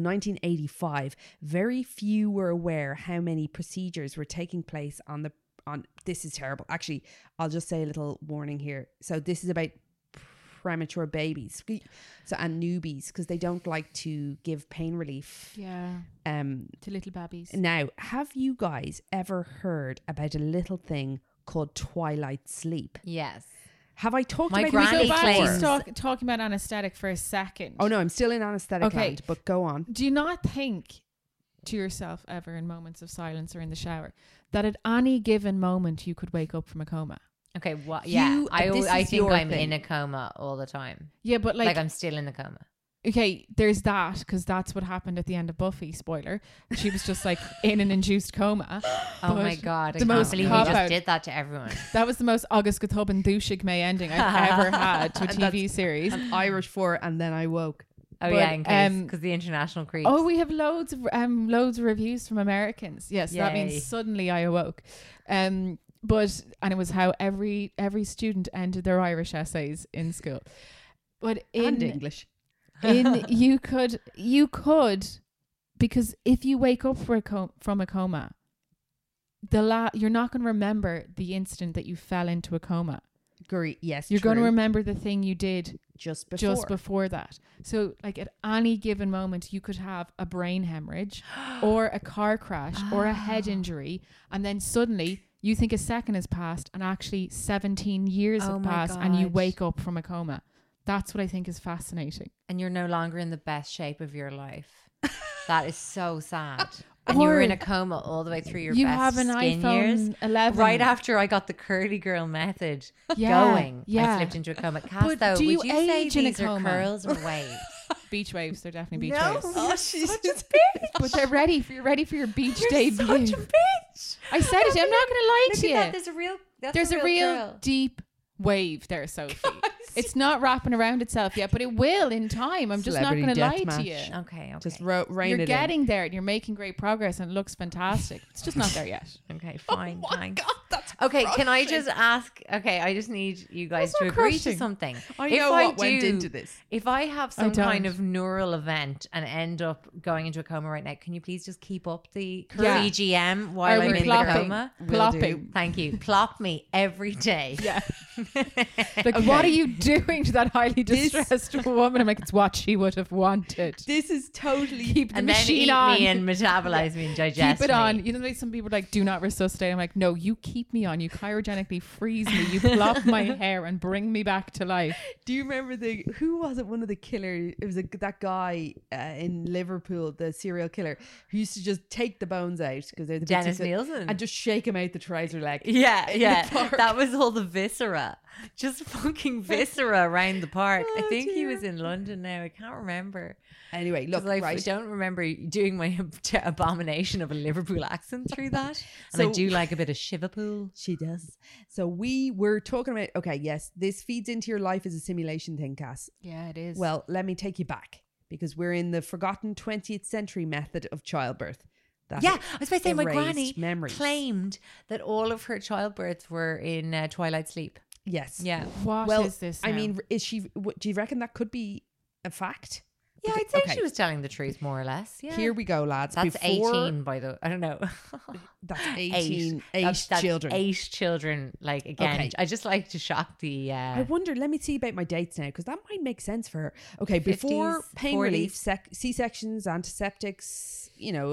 1985, very few were aware how many procedures were taking place on this is terrible. Actually, I'll just say a little warning here. So this is about premature babies, and newbies, because they don't like to give pain relief. Yeah. To little babies. Now, have you guys ever heard about a little thing called twilight sleep? Yes. Have I talked My about granny this claims. Talking about anesthetic for a second. Oh no, I'm still in anesthetic land, but go on. Do you not think to yourself ever in moments of silence or in the shower that at any given moment you could wake up from a coma? Okay, yeah. I think I'm thing. in a coma all the time. Yeah, but like I'm still in the coma. Okay, there's that, because that's what happened at the end of Buffy. Spoiler: she was just like in an induced coma. Oh my God! I the can't most believe you just did that to everyone. That was the most August Guthuban douchig May ending I've ever had to a TV series. I'm Irish for, and then I woke. Oh But, yeah, in case, um, because the international creeps. Oh, we have loads of reviews from Americans. Yes, that Yay. means suddenly I awoke. And it was how every student ended their Irish essays in school. But And English. you could because if you wake up from a coma, you're not going to remember the instant that you fell into a coma. Great. Yes, You're going to true. remember the thing you did just before that. So like at any given moment you could have a brain hemorrhage or a car crash or a head injury, and then suddenly you think a second has passed and actually 17 years Oh have my passed and you God. wake up from a coma. That's what I think is fascinating. And you're no longer in the best shape of your life. That is so sad. And you were in a coma all the way through your You best have an skin iPhone years. 11. Right after I got the curly girl method Yeah, going, I yeah. slipped into a coma. Cass, But though, do you would you say age in a these are coma? curls or waves? Beach waves, they're definitely beach No, waves. you're such a bitch. But they're ready for your beach You're debut. such a bitch. I said it. I'm not going to lie Look to at you. that. There's There's a real curl. deep wave there, Sophie. It's not wrapping around itself yet, but it will in time. I'm just not Celebrity going to lie death to match. you. Okay. Just Okay. rein You're it getting there and you're making great progress and it looks fantastic. It's just not there yet. Okay, fine. Oh my thanks. God, that's Okay, can I crushing. just ask? Okay, I just need you guys That's to not agree crushing. to something. I If know what went do- into this. If I have I some kind don't. of neural event and end up going into a coma right now, can you please just keep up the Yeah. CGM while Are I'm we in the plopping? coma? Plopping. Thank you. Plop me every day. Yeah. Like, what are you doing to that highly distressed woman? I'm like, it's what she would have wanted. This is totally Keep the And then machine eat on. me and metabolize me and digest Keep it me. on. You know, the way some people are like, do not resuscitate. I'm like, no, you keep me on. You cryogenically freeze me. You plop my hair and bring me back to life. Do you remember who was it? One of the killers. It was that guy in Liverpool, the serial killer, who used to just take the bones out because they're the bits Dennis of- Nielsen. and just shake him out the trouser leg. Yeah, yeah. park. That was all the viscera. Just fucking viscera around the park. I Oh, think he dear. was in London now. I can't remember. Anyway, look, 'Cause I right. don't remember doing my abomination of a Liverpool accent through that. And I So- do like a bit of Shiverpool. She does. So we were talking about, okay, yes, this feeds into your life as a simulation thing, Cass. Yeah, it is. Well, let me take you back because we're in the forgotten 20th century method of childbirth. That Yeah, I was about to say my erased granny memories. claimed that all of her childbirths were in twilight sleep. Yes. Yeah. what Well, is this I now? mean, do you reckon that could be a fact? Yeah, Okay, I'd say okay. she was telling the truth more or less. Yeah. Here we go, lads. That's Before- 18, by the I don't know. That's 18. That's Children. 8 children. Like, again, Okay. I just like to shock the... I wonder, let me see about my dates now, because that might make sense for her. Okay, before 50s, pain 40s. relief, C-sections, antiseptics,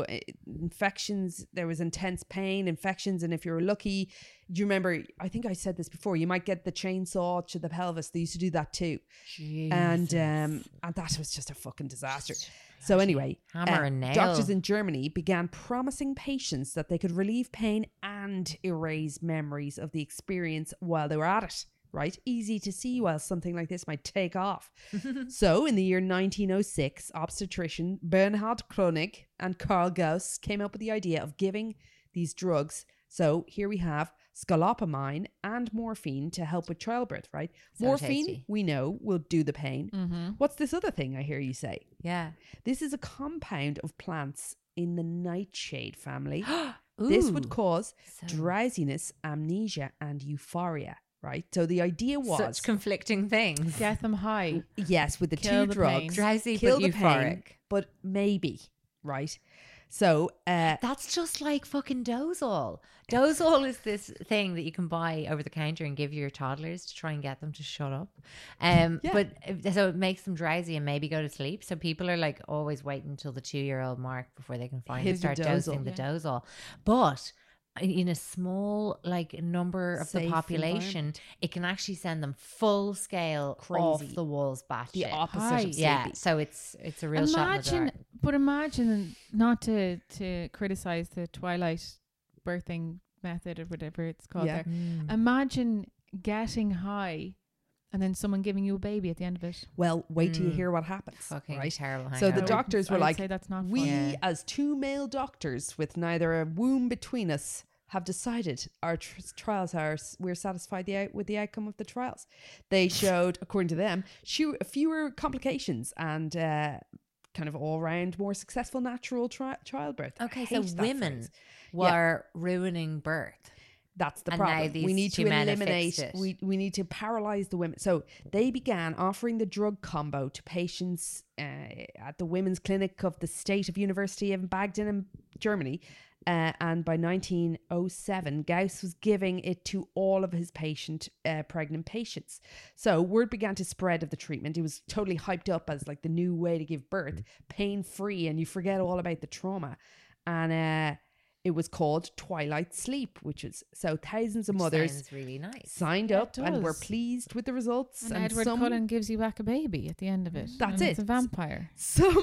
infections, there was intense pain, infections, and if you were lucky, do you remember, I think I said this before, you might get the chainsaw to the pelvis. They used to do that too. And that was just a fucking disaster. So anyway, Hammer and nail. doctors in Germany began promising patients that they could relieve pain and erase memories of the experience while they were at it. Right? Easy to see while something like this might take off. So in the year 1906, obstetrician Bernhard Kronig and Karl Gauss came up with the idea of giving these drugs. So here we have scolopamine and morphine to help with childbirth, right? So Morphine, tasty. we know, will do the pain. What's this other thing I hear you say? Yeah. This is a compound of plants in the nightshade family. This would cause drowsiness, amnesia, and euphoria, right? So the idea was, Such conflicting things. Get them high. yes, with the Kill two the drugs, pain. Drowsy kill but the pain, euphoric. but maybe, right? So That's just like fucking Dozol. Dozol is this thing that you can buy over the counter and give your toddlers to try and get them to shut up. But so it makes them drowsy and maybe go to sleep. So people are like always waiting until the 2-year-old mark before they can finally Hit the start dosing Dozol. the Dozol. But in a small like number of the Safe population, it can actually send them full scale off Crazy. the walls batshit. the opposite High. of sleepy. Yeah, so it's a real shot in the Imagine, dark. but imagine, not to criticize the twilight birthing method or whatever it's called Yeah. there. Imagine getting high and then someone giving you a baby at the end of it. Well, wait till you hear what happens. Fucking right? terrible So the hangover. doctors I were would like, say that's not we fun. Yeah. as two male doctors with neither a womb between us have decided our trials we're satisfied with the outcome of the trials. They showed, according to them, fewer complications and kind of all round more successful natural childbirth. Okay, I so hate that women phrase. were ruining birth. That's the And now problem. these We need to two men have eliminate. fixed it. We need to paralyze the women. So they began offering the drug combo to patients at the women's clinic of the State of University of Bagden in Germany. And by 1907, Gauss was giving it to all of his pregnant patients. So word began to spread of the treatment. It was totally hyped up as like the new way to give birth, pain-free, and you forget all about the trauma. And it was called Twilight Sleep, which is so thousands of mothers Sounds really nice. signed Yeah, up it and were does. pleased with the results. And Edward Cullen gives you back a baby at the end of it. That's and It's it. a vampire.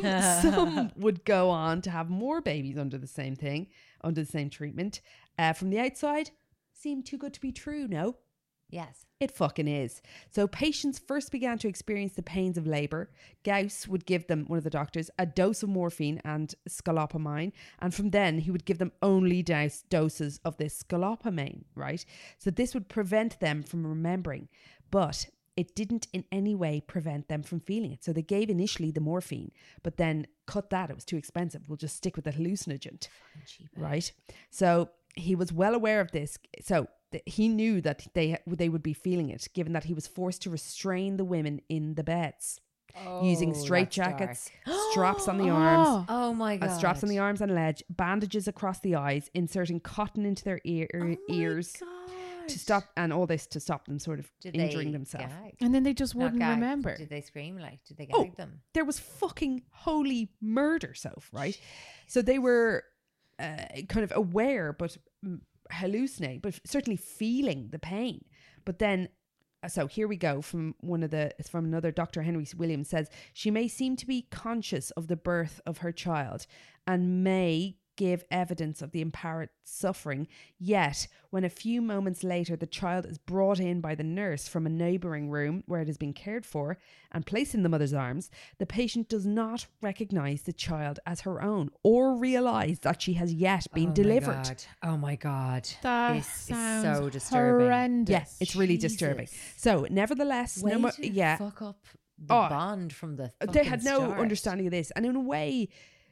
Some would go on to have more babies under the same treatment. From the outside, seemed too good to be true, no? Yes. It fucking is. So patients first began to experience the pains of labour. Gauss would give them, one of the doctors, a dose of morphine and scolopamine. And from then, he would give them only doses of this scolopamine, right? So this would prevent them from remembering. But it didn't in any way prevent them from feeling it. So they gave initially the morphine, but then cut that. It was too expensive. We'll just stick with the hallucinogen, right? So he was well aware of this. So he knew that they would be feeling it, given that he was forced to restrain the women in the beds using straitjackets, straps on the arms. Oh my God. Straps on the arms and legs, bandages across the eyes, inserting cotton into their ears to stop, and all this to stop them sort of injuring themselves. And then they just Not wouldn't gagged. remember. Did they scream? Like, did they gag them? There was fucking holy murder, Soph, right? So they were kind of aware, but hallucinating, but certainly feeling the pain. But then, so here we go from another Dr. Henry Williams says, she may seem to be conscious of the birth of her child and may give evidence of the apparent suffering, yet when a few moments later the child is brought in by the nurse from a neighbouring room where it has been cared for and placed in the mother's arms, the patient does not recognise the child as her own or realise that she has yet been delivered. Oh my God. That This sounds is so disturbing. horrendous. Yeah, it's really disturbing. So nevertheless, Way to fuck up the bond from the they had no start. understanding of this, and in a way,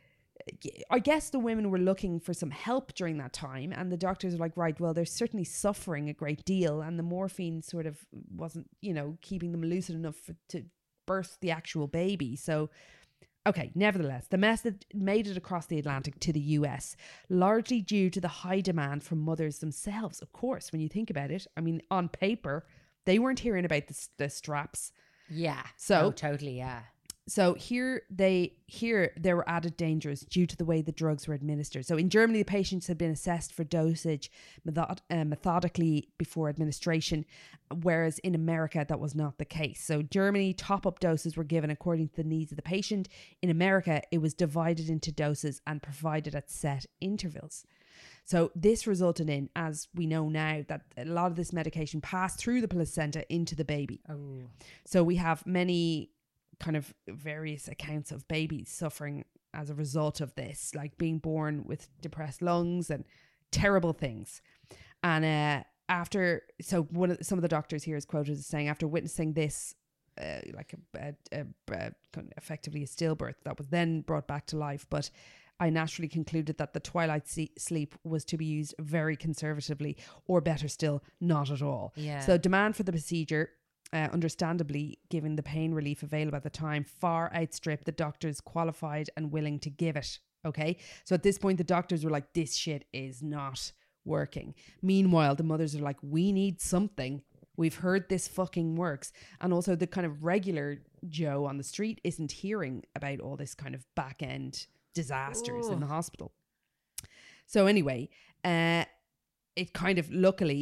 I guess the women were looking for some help during that time, and the doctors were like, right, well, they're certainly suffering a great deal, and the morphine sort of wasn't, keeping them lucid enough to birth the actual baby. So, okay, nevertheless, the message made it across the Atlantic to the US, largely due to the high demand from mothers themselves. Of course, when you think about it, I mean, on paper, they weren't hearing about the straps. Yeah. So totally, yeah. So here there were added dangers due to the way the drugs were administered. So in Germany, the patients had been assessed for dosage methodically before administration, whereas in America that was not the case. So Germany, top-up doses were given according to the needs of the patient. In America, it was divided into doses and provided at set intervals. So this resulted in, as we know now, that a lot of this medication passed through the placenta into the baby. Oh. So we have many kind of various accounts of babies suffering as a result of this, like being born with depressed lungs and terrible things. And some of the doctors here is quoted as saying, after witnessing this, effectively a stillbirth that was then brought back to life, but I naturally concluded that the twilight sleep was to be used very conservatively, or better still, not at all. Yeah. So demand for the procedure, understandably, given the pain relief available at the time, far outstripped the doctors qualified and willing to give it. Okay. So at this point, the doctors were like, this shit is not working. Meanwhile, the mothers are like, we need something. We've heard this fucking works. And also the kind of regular Joe on the street isn't hearing about all this kind of back end disasters in the hospital. So anyway, it kind of luckily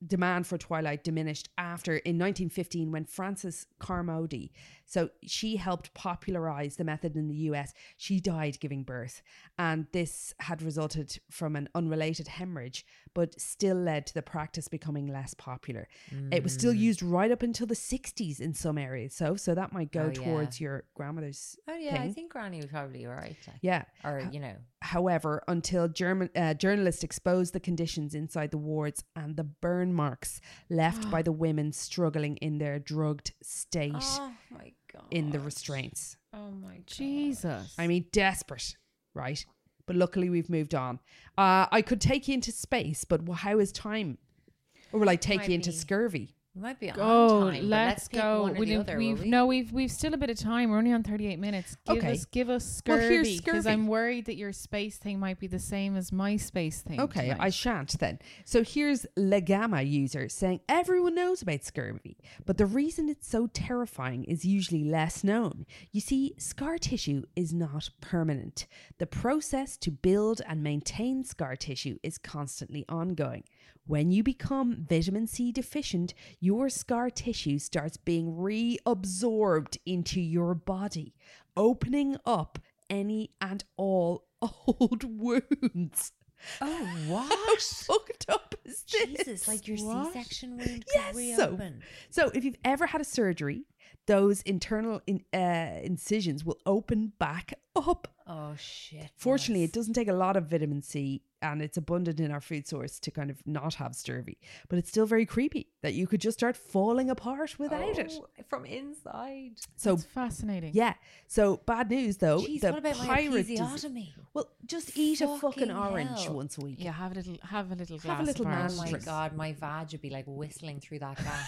demand for twilight diminished after in 1915 when Frances Carmody, so she helped popularize the method in the US. She died giving birth, and this had resulted from an unrelated hemorrhage, but still led to the practice becoming less popular. It was still used right up until the 60s in some areas, so that might go towards your grandmother's I thing. think Granny was probably alright. Like. Yeah. Or, However, until journalists exposed the conditions inside the wards and the burn marks left by the women struggling in their drugged state Oh my God. in the restraints. Oh my God. Jesus. I mean, desperate, right? But luckily we've moved on. I could take you into space, but how is time? Or will I take Might you into be. scurvy? We might be on Oh, time, but let's pick go. one or the other, will we? No, we've still a bit of time. We're only on 38 minutes. Give us Well, here's scurvy, because scurvy. I'm worried that your space thing might be the same as my space thing. Okay, tonight. I shan't then. So here's Legama user saying everyone knows about scurvy, but the reason it's so terrifying is usually less known. You see, scar tissue is not permanent. The process to build and maintain scar tissue is constantly ongoing. When you become vitamin C deficient, your scar tissue starts being reabsorbed into your body, opening up any and all old wounds. Oh, How what? fucked up is this? Jesus, like your What? C-section wound Yes, could reopen. So if you've ever had a surgery, those internal incisions will open back up. Oh, shit. Fortunately, boys. it doesn't take a lot of vitamin C and it's abundant in our food source to kind of not have scurvy. But it's still very creepy that you could just start falling apart without it. Oh, from inside. So, That's fascinating. yeah. So, bad news though. Jeez, the what about my pirate episiotomy? Well, just eat a fucking Fucking orange hell. once a week. Yeah, have a little glass Have a little of man orange Oh my Drink. God, my vag would be like whistling through that gap.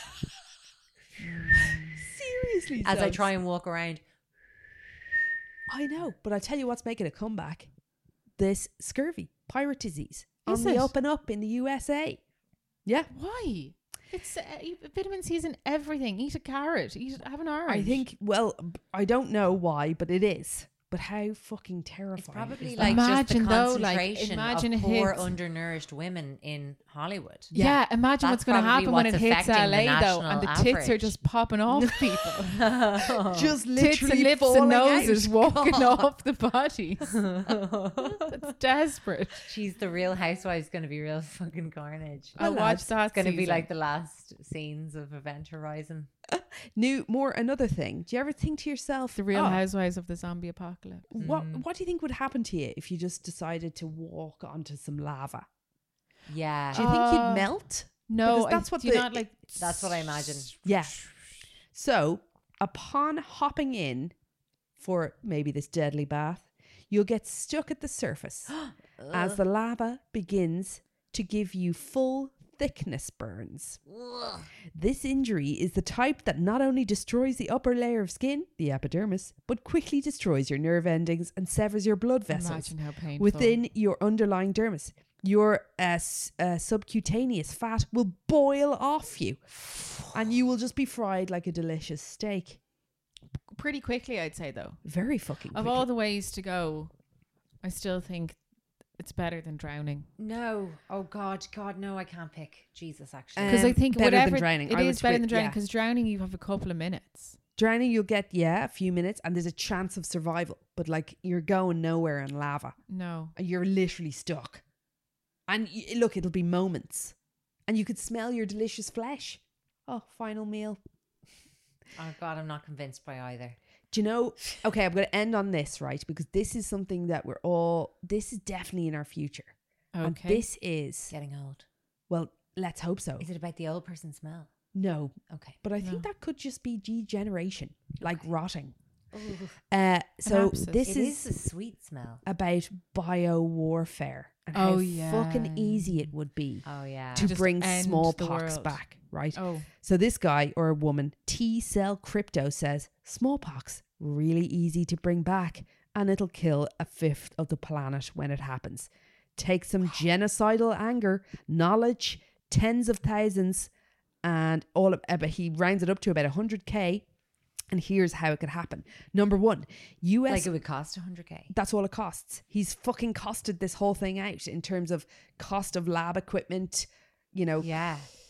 Seriously. As I Sobs. try and walk around. I know, but I'll tell you what's making a comeback. This scurvy, pirate disease, Is on the it? up and up in the USA. Yeah. Why? It's vitamin C is in everything. Eat a carrot. Have an orange. I think, well, I don't know why, but it is. But how fucking terrifying. It's probably is like that? Imagine just the though, like, concentration imagine of it poor, hits- undernourished women in Hollywood. Yeah, imagine what's That's going to probably happen when it what's hits affecting the LA though, and the national tits are average. just popping off people. Just Tits literally and lips falling and noses out. walking God. off the bodies. That's desperate. She's the Real Housewives going to be real fucking carnage. I'll Well, watch lads, that. It's going to be season. like the last scenes of Event Horizon. Another thing. Do you ever think to yourself, the Real "Oh, Housewives of the Zombie Apocalypse. what do you think would happen to you if you just decided to walk onto some lava? Yeah. Do you think you'd melt? No, Because that's what do you the- not like. That's what I imagine. Yeah. So, upon hopping in for maybe this deadly bath, you'll get stuck at the surface as the lava begins to give you full thickness burns. This injury is the type that not only destroys the upper layer of skin, the epidermis, but quickly destroys your nerve endings and severs your blood vessels Imagine how painful. within your underlying dermis. Your subcutaneous fat will boil off you and you will just be fried like a delicious steak. Pretty quickly, I'd say though. Very fucking Of quickly. all the ways to go, I still think it's better than drowning. No. Oh, God, no, I can't pick. Jesus, actually. Because I think better than whatever drowning. it I is would better swi- than drowning. yeah. Because drowning, you have a couple of minutes. Drowning, you'll get, a few minutes and there's a chance of survival. But like, you're going nowhere in lava. No. You're literally stuck. And look, it'll be moments. And you could smell your delicious flesh. Oh, final meal. Oh, God, I'm not convinced by either. Do you know, okay, I'm going to end on this, right? Because this is something that this is definitely in our future. And Okay. this is, Getting old. well, let's hope so. Is it about the old person smell? No, Okay. but I think that could just be degeneration, like rotting. So Synapses. this It is is a sweet smell. about bio-warfare and Oh, how yeah. fucking easy it would be Oh, yeah. to Just bring end the smallpox world. back, right? Oh. So this guy or a woman, T-Cell Crypto, says smallpox really easy to bring back and it'll kill a fifth of the planet when it happens. Take some genocidal anger, knowledge, tens of thousands, and all of. But he rounds it up to about 100K. And here's how it could happen. Number one, US. Like it would cost 100K. That's all it costs. He's fucking costed this whole thing out in terms of cost of lab equipment, Yeah.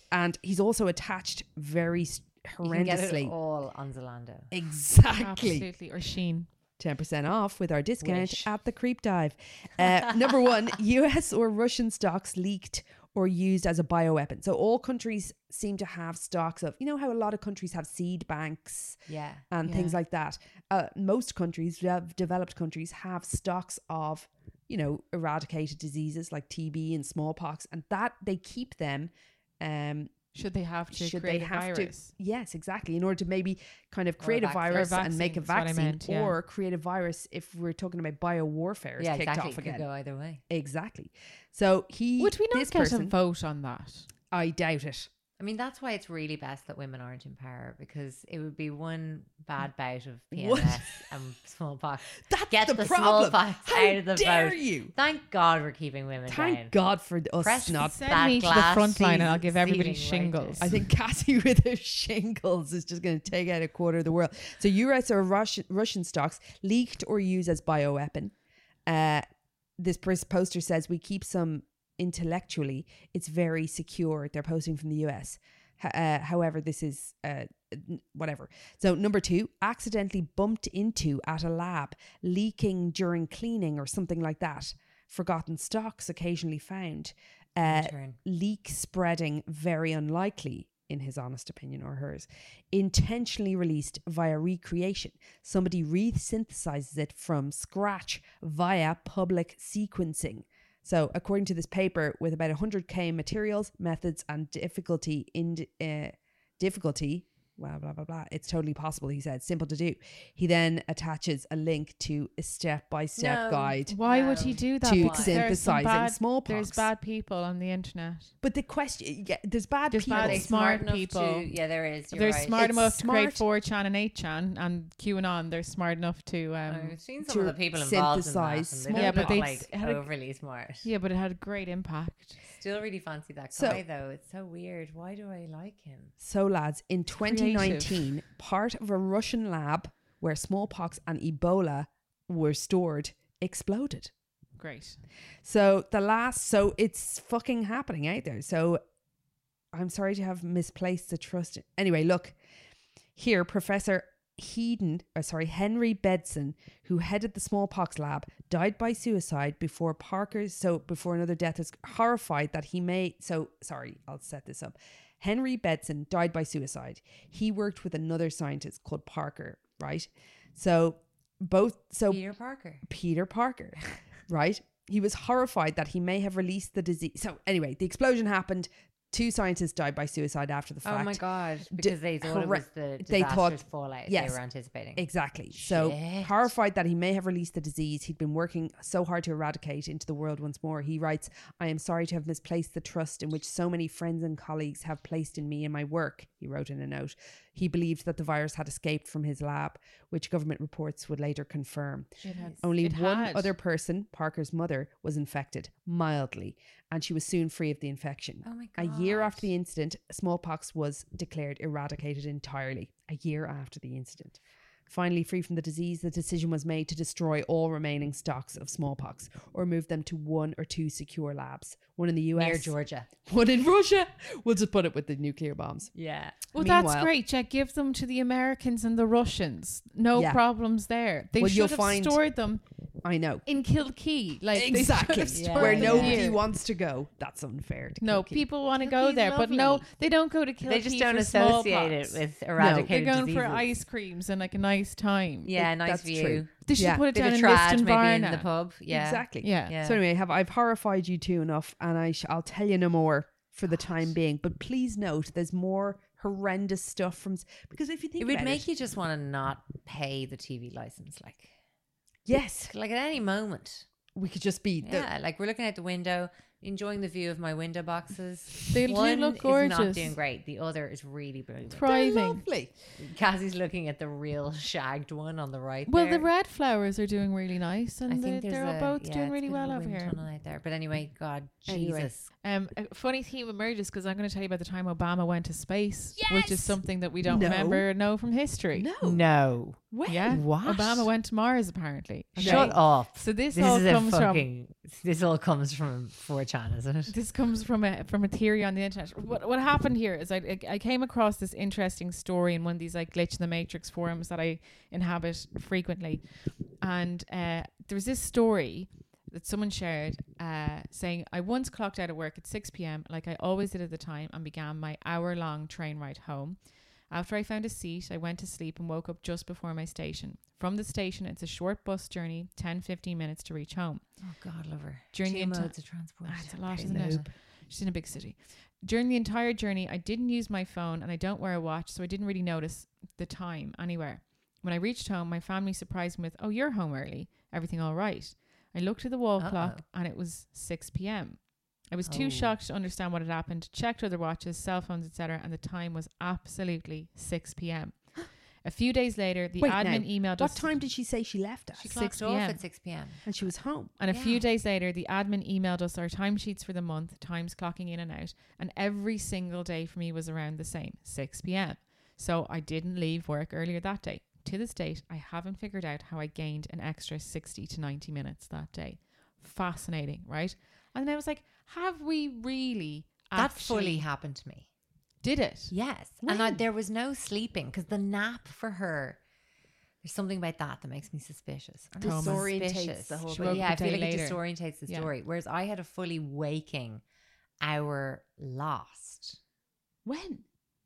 And he's also attached very You can get it horrendously. all on Zalando. Exactly. Absolutely. Or Sheen. 10% off with our discount Wish. at the Creep Dive. Number one, US or Russian stocks leaked or used as a bioweapon. So all countries seem to have stocks of, you know how a lot of countries have seed banks Yeah. and things like that. Most countries, developed countries, have stocks of, you know, eradicated diseases like TB and smallpox, and that they keep them. Should they have to Should create they a have virus? to? Yes, exactly. In order to maybe kind of Or a create a vaccine. virus Or a and make a vaccine, that's what I vaccine, meant, yeah. or create a virus if we're talking about biowarfare is Yeah, kicked exactly. off It could again. go either way. Exactly. So Would we not this get person, a vote on that? I doubt it. I mean, that's why it's really best that women aren't in power, because it would be one bad bout of What? PMS and smallpox. That's Get the the problem. smallpox How out of the dare vote. you? Thank God we're keeping women down. Thank God for us Press not. Send that me to the glass front line and I'll give ceiling everybody right shingles. down. I think Cassie with her shingles is just going to take out a quarter of the world. So US or Russian stocks leaked or used as bioweapon. This poster says we keep some intellectually. It's very secure. They're posting from the US. However, this is whatever. So number two, accidentally bumped into at a lab, leaking during cleaning or something like that. Forgotten stocks occasionally found. Turn. Leak spreading very unlikely, in his honest opinion or hers. Intentionally released via recreation. Somebody resynthesizes it from scratch via public sequencing. So, according to this paper, with about 100k materials, methods, and difficulty, blah, blah, blah, blah, it's totally possible, he said. Simple to do. He then attaches a link to a step-by-step No. guide. Why would he do that? To Because there's some synthesizing smallpox. There's bad people on the internet. But the question, yeah, there's bad There's people. bad Are they smart enough people. yeah, there is. You're They're right. smart It's enough to create smart. 4chan and 8chan and QAnon. They're smart enough to. I've seen to some of the people involved in that, synthesize and they small don't Yeah, look but like had a- overly smart. Yeah, but it had a great impact. Still really fancy that So- guy though. It's so weird. Why do I like him? So, lads, in 2019, part of a Russian lab where smallpox and Ebola were stored exploded. Great. So it's fucking happening out there. So I'm sorry to have misplaced the trust. Anyway, look here, Professor Henry Bedson, who headed the smallpox lab, died by suicide before another death is horrified that he may. So sorry, I'll set this up. Henry Bedson died by suicide. He worked with another scientist called Parker, right? Peter Parker, right? He was horrified that he may have released the disease. So anyway, the explosion happened. 2 scientists died by suicide after the fact. Oh my God. Because they thought it was the They thought- disastrous fallout yes. they were anticipating. Exactly. So Shit. horrified that he may have released the disease he'd been working so hard to eradicate into the world once more. He writes, I am sorry to have misplaced the trust in which so many friends and colleagues have placed in me and my work, he wrote in a note. He believed that the virus had escaped from his lab, which government reports would later confirm. Only one other person, Parker's mother, was infected mildly, and she was soon free of the infection. Oh my A year God. after the incident, smallpox was declared eradicated entirely. A year after the incident. Finally free from the disease, the decision was made to destroy all remaining stocks of smallpox or move them to 1 or 2 secure labs. One in the US. Near Georgia. One in Russia. We'll just put it with the nuclear bombs. Yeah. Well, that's Meanwhile- great. Yeah, give them to the Americans and the Russians. No Yeah. problems there. They Well, you'll should have find- stored them I know. in Kilkee. Like they should Exactly. have stored Where them nobody here. wants to go. That's unfair. To No, Kilkee. people want to go Kilkee's there, but no, lovely. they don't go to Kilkee. They just don't for associate it smallpox. with They're eradicated going diseases. for ice creams and like a nice time. Yeah, nice That's view. true. They should Yeah. put it Bit down of in trad Liston maybe in the Varna. pub. Yeah. Exactly. Yeah. Yeah. So anyway, I've horrified you two enough, and I'll tell you no more for the time being. But please note, there's more horrendous stuff because if you think It would about make it, you just want to not pay the TV license. yes, Like at any moment. we could just be Yeah, like we're looking out the window, enjoying the view of my window boxes. They do One look is not gorgeous. doing great. The other is really brilliant. Thriving. lovely. Cassie's looking at the real shagged one on the right. Well, there. the red flowers are doing really nice, I and think there's they're a- both yeah, doing it's a really bit of well a over wind here. tunnel out there. But anyway, God, Anyway. Jesus. A funny theme emerges because I'm going to tell you about the time Obama went to space, which is something that we don't No. know from history. No. When? Yeah. What? Obama went to Mars apparently. Okay? Shut up. So this This all is comes this all comes from 4chan, isn't it? This comes from a theory on the internet. What happened here is I came across this interesting story in one of these like Glitch in the Matrix forums that I inhabit frequently, and there was this story that someone shared saying, I once clocked out of work at 6 p.m. like I always did at the time and began my hour-long train ride home. After I found a seat, I went to sleep and woke up just before my station. From the station, it's a short bus journey, 10-15 minutes to reach home. Oh God, love her. During Two the modes of transport. It's a lot, Pretty isn't it? noob. She's in a big city. During the entire journey, I didn't use my phone and I don't wear a watch, so I didn't really notice the time anywhere. When I reached home, my family surprised me with, oh, you're home early. Everything all right? I looked at the wall clock and it was 6 p.m. I was too shocked to understand what had happened, checked other watches, cell phones, etc., and the time was absolutely 6 p.m. A few days later, the admin emailed us. What time did she say she left at? She clocked off at 6 p.m. And she was home. And a few days later, the admin emailed us our timesheets for the month, times clocking in and out, and every single day for me was around the same, 6 p.m. So I didn't leave work earlier that day. To this date, I haven't figured out how I gained an extra 60 to 90 minutes that day. Fascinating, right? And then I was like, have we really That fully happened to me. Did it? Yes. When? And there was no sleeping because the nap for her, there's something about that makes me suspicious. I'm Disorientates suspicious. the whole She thing. woke Yeah, up I a feel day like it later. disorientates the Yeah. story. Whereas I had a fully waking hour lost. When?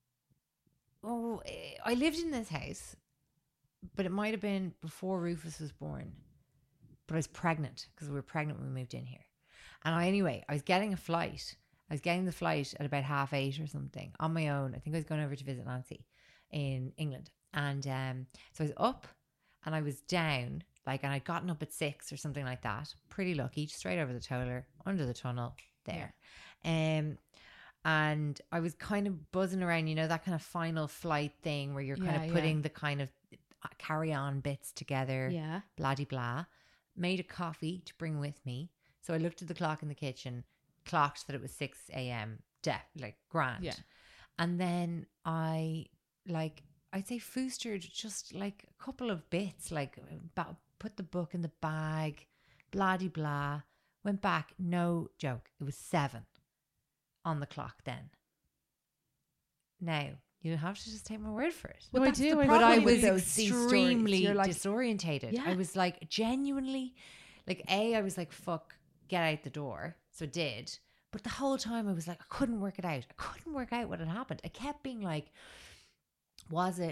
Oh, I lived in this house, but it might have been before Rufus was born. But I was pregnant because we were pregnant when we moved in here. And I was getting a flight. I was getting the flight at about 8:30 or something on my own. I think I was going over to visit Nancy in England. And so I was up and I was down, and I'd gotten up at 6 or something like that. Pretty lucky, straight over the Toller, under the tunnel, there. And I was kind of buzzing around, that kind of final flight thing where you're kind of putting the kind of carry-on bits together. Yeah. Blah-de-blah. Made a coffee to bring with me. So I looked at the clock in the kitchen, clocked that it was 6 a.m. Grand. Yeah. And then I'd say foostered just a couple of bits, put the book in the bag, blah-de-blah. Went back, no joke. It was 7 on the clock then. Now, you have to just take my word for it. Well, I do. But I problem with was these extremely stories. You're disorientated. Yeah. I was genuinely, I was fuck, get out the door. So did. But the whole time I was I couldn't work it out. I couldn't work out what had happened. I kept being was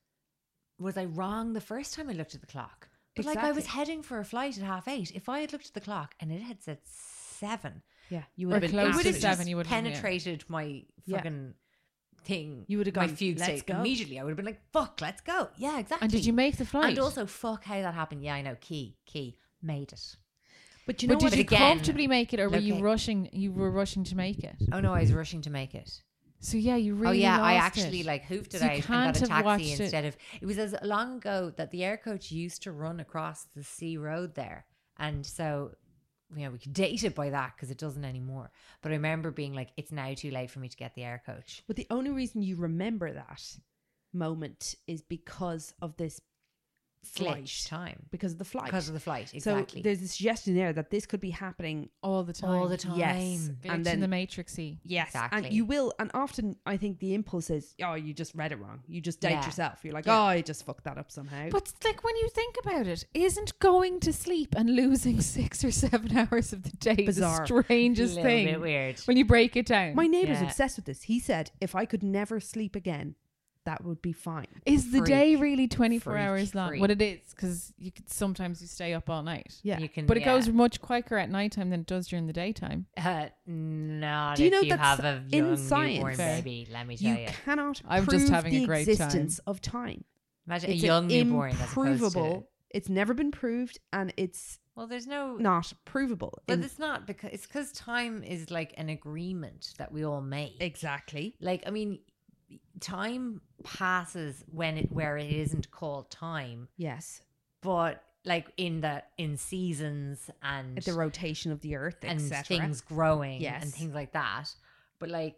I wrong the first time I looked at the clock? But I was Exactly. heading for a flight at 8:30. If I had looked at the clock and it had said 7, Yeah. You Or would have been close it to would have 7, just you would have, penetrated my Yeah. fucking thing. You would have my gone, fugue "Let's state go." immediately. I would have been fuck, let's go. Yeah, exactly. And did you make the flight? And also, fuck how that happened. Yeah, I know. Key, made it. But you know But did what? you again, comfortably make it, or were you okay. rushing? You were rushing to make it. Oh no, I was rushing to make it. So yeah, you really. Oh yeah, I lost actually it. hoofed it So you out and can't got a have taxi watched it. instead of. It was as long ago that the air coach used to run across the sea road there, and so we could date it by that because it doesn't anymore. But I remember being it's now too late for me to get the air coach. But the only reason you remember that moment is because of this flight. Glitch time Because of the flight. because of the flight. Exactly. So there's a suggestion there that this could be happening. all the time. all the time. Yes. Glitch And then in the Matrixy. Yes, Exactly. and you will, and often I think the impulse is, oh, you just read it wrong. You just doubt Yeah. yourself. You're like, Yeah. oh, I just fucked that up somehow. But when you think about it, isn't going to sleep and losing 6 or 7 hours of the day Bizarre. the strangest Little thing? bit weird. When you break it down. My neighbour's Yeah. obsessed with this. He said, if I could never sleep again, that would be fine. Is the Freak. day really 24 Freak. hours long? Freak. What it is, because sometimes you stay up all night. Yeah. You can, But it yeah. goes much quicker at nighttime than it does during the daytime. Not Do you if know you that's have a in young science, newborn Fair. baby. Let me tell You you. cannot I'm prove just having the a great existence time. of time. Imagine It's a young newborn as opposed to. improvable. It's never been proved, and it's Well, there's no. not provable. But In- it's not because time is an agreement that we all make. exactly. I mean, time passes where it isn't called time, Yes. but in seasons and The rotation of the earth, and etc. things growing Yes. and things like that. But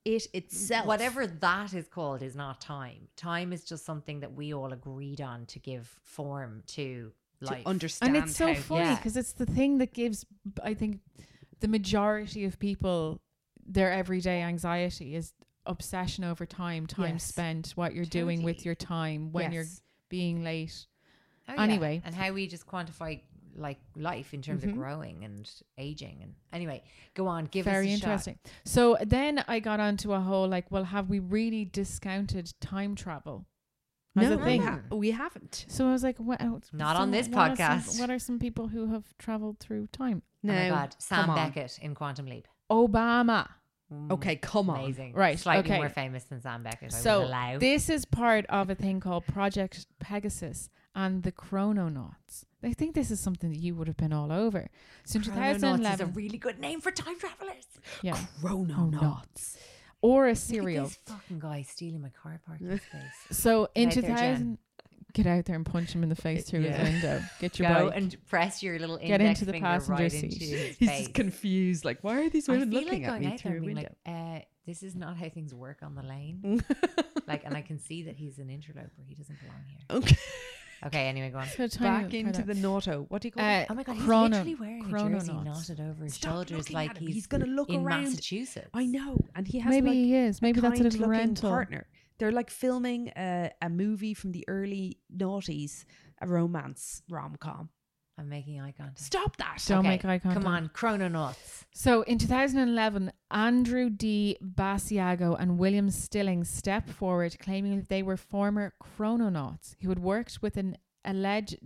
it itself. Whatever that is called is not time. Time is just something that we all agreed on to give form to life. To understand. And it's so how- funny yeah. because it's the thing that gives, I think, the majority of people their everyday anxiety is obsession over time Yes. spent, what you're doing with Totally. your time when you're Yes. being late. Oh, yeah. Anyway. And how we just quantify like life in terms of growing and aging. And anyway, go on, give Very us a interesting. So then I got onto a whole like, well, have we really discounted time travel as No, a thing? we haven't. So I was like, well, Not on this what are podcast. what are some people who have traveled through time? No, Oh my God, Sam come on. Beckett in Quantum Leap. Obama. Okay, come on. Amazing. Right, Slightly okay. more famous than Sam Beckett, I So would allow. this is part of a thing called Project Pegasus and the Chrononauts. I think this is something that you would have been all over. So in Chrononauts is a 2011, really good name for time travelers. yeah, Chrononauts. or a Look serial. at this fucking guy stealing my car parking space. So in Get out there, 2000, get out there and punch him in the face through Yeah. his window. Get your Go bike. and press your little Get index into the finger passenger right seat. into his He's face. just confused. Like, why are these I women feel looking like at going me out there through a and being window? like, this is not how things work on the lane. Like, and I can see that he's an interloper. He doesn't belong here. Okay. Okay, anyway, go on. So tiny Back little into part the naughto. What do you call of- it? Oh my God, he's Chrono- literally wearing a jersey Chrononauts. knotted over his Stop shoulders looking like at him. he's He's gonna look in around. Massachusetts. I know, and he has Maybe like he is. Maybe that's a little kind-looking rental. partner. They're like filming a movie from the early noughties, a romance rom-com. I'm making eye contact. Stop that. Don't Okay, make eye contact. Come on, Chrononauts. So in 2011, Andrew D. Basiago and William Stilling stepped forward claiming that they were former chrononauts who had worked with an alleged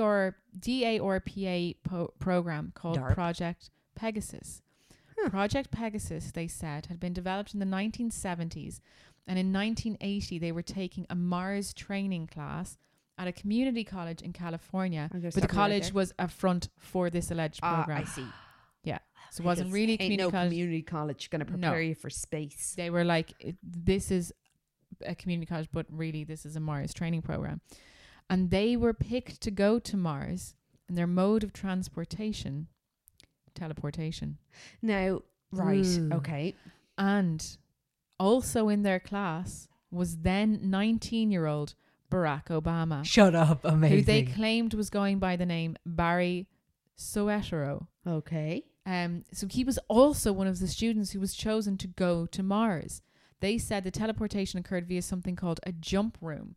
DARPA program called DARP. Project Pegasus. Project Pegasus, they said, had been developed in the 1970s, and in 1980 they were taking a Mars training class at a community college in California, I'm gonna but the stop you right college there. was a front for this alleged program. I see. Yeah. So it wasn't really a Ain't community no college. community college going to prepare you for space. They were like, this is a community college, but really this is a Mars training program. And they were picked to go to Mars, and their mode of transportation, teleportation. Now, right, Ooh. okay. And also in their class was then 19-year-old Barack Obama, Shut up, amazing. who they claimed was going by the name Barry Soetoro. Okay. So he was also one of the students who was chosen to go to Mars. They said the teleportation occurred via something called a jump room.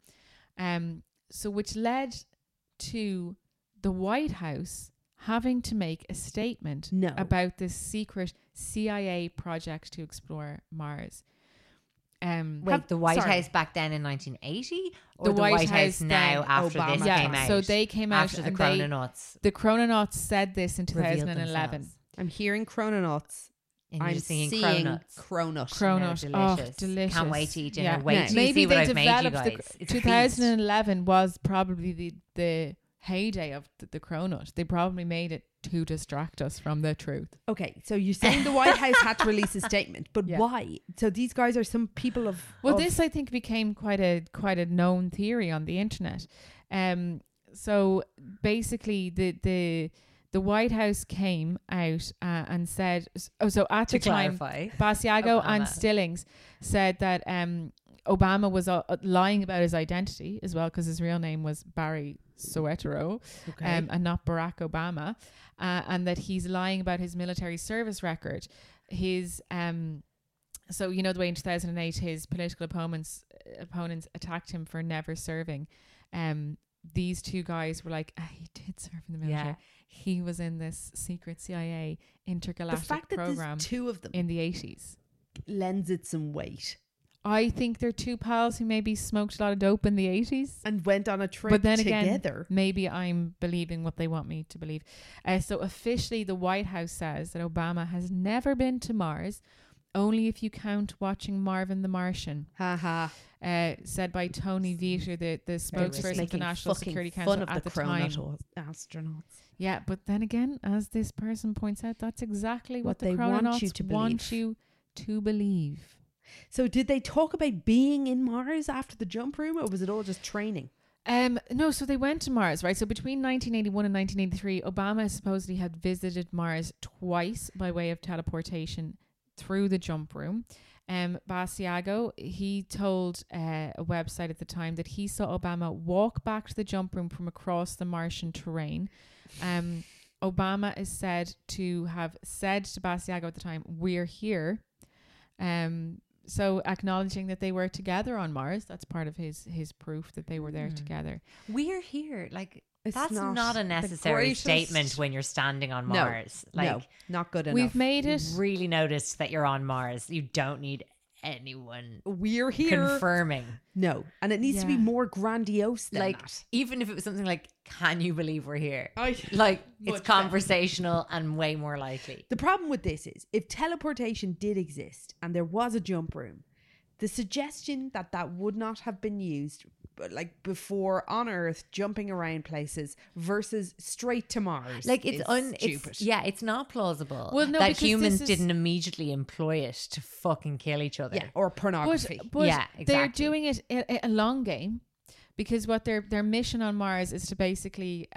So which led to the White House having to make a statement No. about this secret CIA project to explore Mars. Wait, the White sorry. House back then in 1980? Or The the White White, House House now then, after Obama. this Yeah, came out? so they came out after the and they- Chrononauts The Chrononauts said this in revealed 2011. themselves. I'm hearing chrononauts. And you're I'm just singing seeing Cronut. Cronut. Cronut. No, Oh, delicious. Can't wait to eat dinner. Yeah. Wait No. till you Maybe see what they I've made you developed guys. the It's a feast. 2011 was probably the heyday of the Chronut. They probably made it to distract us from the truth. Okay, so you're saying the White House had to release a statement, but Yeah. why? So these guys are some people of... Well, of- this I think became quite a known theory on the internet. So basically, the White House came out and said, so at To the time, clarify, Basiago and Obama. Stillings said that Obama was lying about his identity as well, because his real name was Barry Soetoro, Okay. and not Barack Obama, and that he's lying about his military service record. His so you know the way in 2008 his political opponents attacked him for never serving. These two guys were like, he did serve in the military. Yeah. He was in this secret CIA the intergalactic fact that program there's two of them in the 80s. lends it some weight. I think they're two pals who maybe smoked a lot of dope in the 80s. And went on a trip But then together. again, maybe I'm believing what they want me to believe. So officially, the White House says that Obama has never been to Mars, only if you count watching Marvin the Martian. Haha. Said by Tony Vietor, the spokesperson of the Making National fucking Security fun Council of at the the time. Chronot astronauts. Yeah, but then again, as this person points out, that's exactly what the they want chrononauts you to want believe. you to believe. So did they talk about being in Mars after the jump room, or was it all just training? No, so they went to Mars, right? So between 1981 and 1983, Obama supposedly had visited Mars twice by way of teleportation through the jump room. Basiago, he told a website at the time that he saw Obama walk back to the jump room from across the Martian terrain. Obama is said to have said to Basiago at the time, "We're here." So acknowledging that they were together on Mars, that's part of his proof that they were there together. We're here. Like, It's that's not not a the necessary greatest- statement when you're standing on No, Mars. Like, no, not good enough. We've made it. really noticed that you're on Mars. You don't need anyone We're here. confirming. No, and it needs to be Yeah. more grandiose than Like, that. even if it was something like, "Can you believe we're here?" I- Like, Much it's better. conversational and way more likely. The problem with this is if teleportation did exist and there was a jump room, the suggestion that that would not have been used like before on Earth, jumping around places versus straight to Mars. Like, it's stupid. it's not plausible. Well, no, that because humans this is- didn't immediately employ it to fucking kill each other. Yeah, or pornography. But Yeah, they're exactly. doing it a long game, because what their mission on Mars is to basically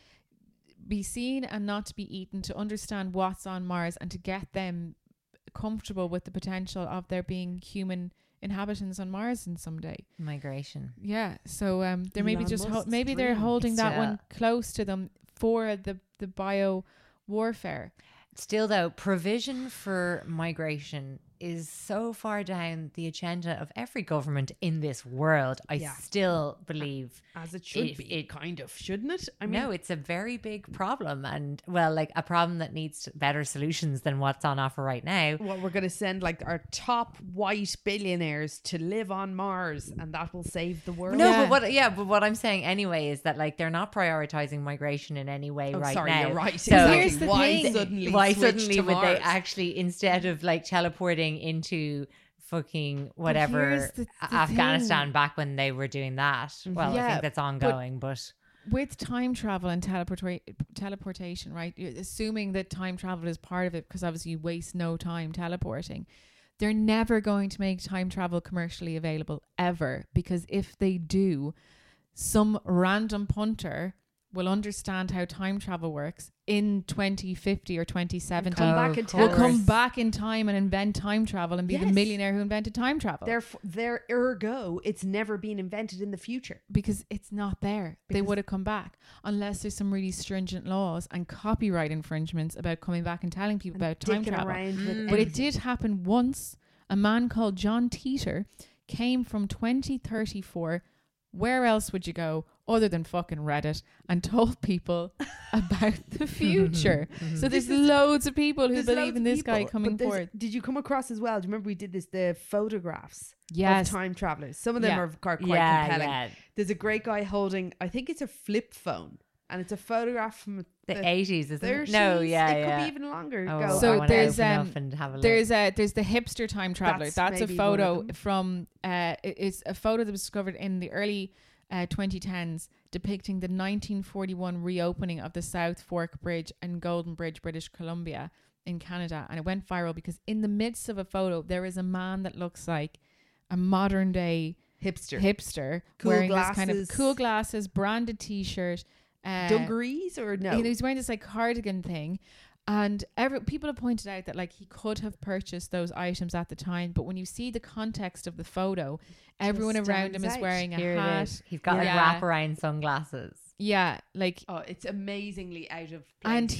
be seen and not to be eaten, to understand what's on Mars and to get them comfortable with the potential of there being human inhabitants on Mars in someday. Migration. Yeah, so they're maybe Elon just Musk's maybe they're dream. holding It's, that one close to them for the bio warfare. Still, though, provision for migration is so far down the agenda of every government in this world. I Yeah. still believe As it should It- be, it- kind of, shouldn't it? I mean, no, it's a very big problem, and well, like a problem that needs better solutions than what's on offer right now. what we're going to send like our top white billionaires to live on Mars, and that will save the world. No, Yeah. but what I'm saying anyway is that like they're not prioritizing migration in any way Oh, right sorry, now. you're right. So Exactly. Here's the Why thing. suddenly? why switch suddenly to would they Mars? actually, instead of like teleporting into fucking whatever here's the Afghanistan thing. back when they were doing that? Well, I Yeah, think that's ongoing, but With time travel and teleportation, right? You're assuming that time travel is part of it, because obviously you waste no time teleporting. They're never going to make time travel commercially available ever, because if they do, some random punter will understand how time travel works in 2050 or 2070. Come back and tell will us. come back in time and invent time travel and be the Yes. millionaire who invented time travel. Their ergo, it's never been invented in the future. Because it's not there. They Because- would have come back unless there's some really stringent laws and copyright infringements about coming back and telling people about time Dicking travel. around with But it everything. did happen once. A man called John Teeter came from 2034. Where else would you go other than fucking Reddit, and told people about the future? So there's loads of people who There's believe loads in of this guy people, coming but there's- forward. Did you come across as well? Do you remember we did the photographs Yes. of time travelers? Some of them Yeah. are quite Yeah, compelling. yeah. There's a great guy holding, I think it's a flip phone, and it's a photograph from the 80s, isn't 30s. it? No, yeah, it yeah. could be even longer Oh, ago. So I wanna there's, open um, up and have a look. There's the hipster time traveler. That's a maybe one of photo them. from it's a photo that was discovered in the early 2010s, depicting the 1941 reopening of the South Fork Bridge and Golden Bridge, British Columbia in Canada, and it went viral because in the midst of a photo there is a man that looks like a modern day hipster Cool wearing this kind of glasses. cool glasses, branded t-shirt, dungarees or no? he was wearing this like cardigan thing, and people have pointed out that like he could have purchased those items at the time, but when you see the context of the photo, everyone around him stands is out. wearing a Here it hat. is. He's got Yeah. like wraparound sunglasses. Yeah, like, Oh, it's amazingly out of place. and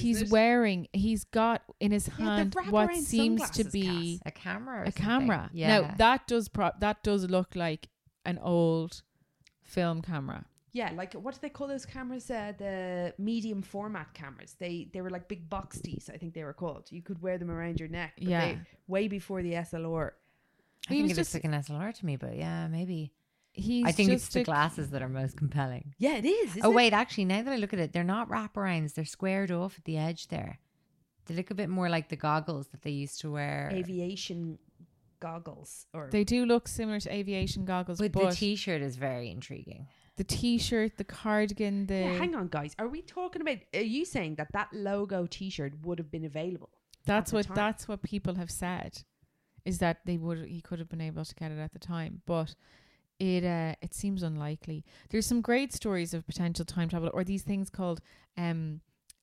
he's got in his the hand what wraparound seems to sunglasses, be A camera. Or a something. camera. Yeah. Now that does look like an old film camera. Yeah, like what do they call those cameras? The medium format cameras. They were like big box tees, I think they were called. You could wear them around your neck. But Yeah. way before the SLR. I He think was it looks just- like an SLR to me, but yeah, maybe. He's I think it's just the a- glasses that are most compelling. Yeah, it is. Oh wait, actually, now that I look at it, they're not wraparounds. They're squared off at the edge there. They look a bit more like the goggles that they used to wear. Aviation goggles or They do look similar to aviation goggles, But but the T-shirt is very intriguing. the t-shirt, the cardigan, the Yeah, hang on, guys. Are we talking about? Are you saying that logo T-shirt would have been available? that's at the what time? that's what people have said, is that he could have been able to get it at the time, but it seems unlikely. There's some great stories of potential time travel, or these things called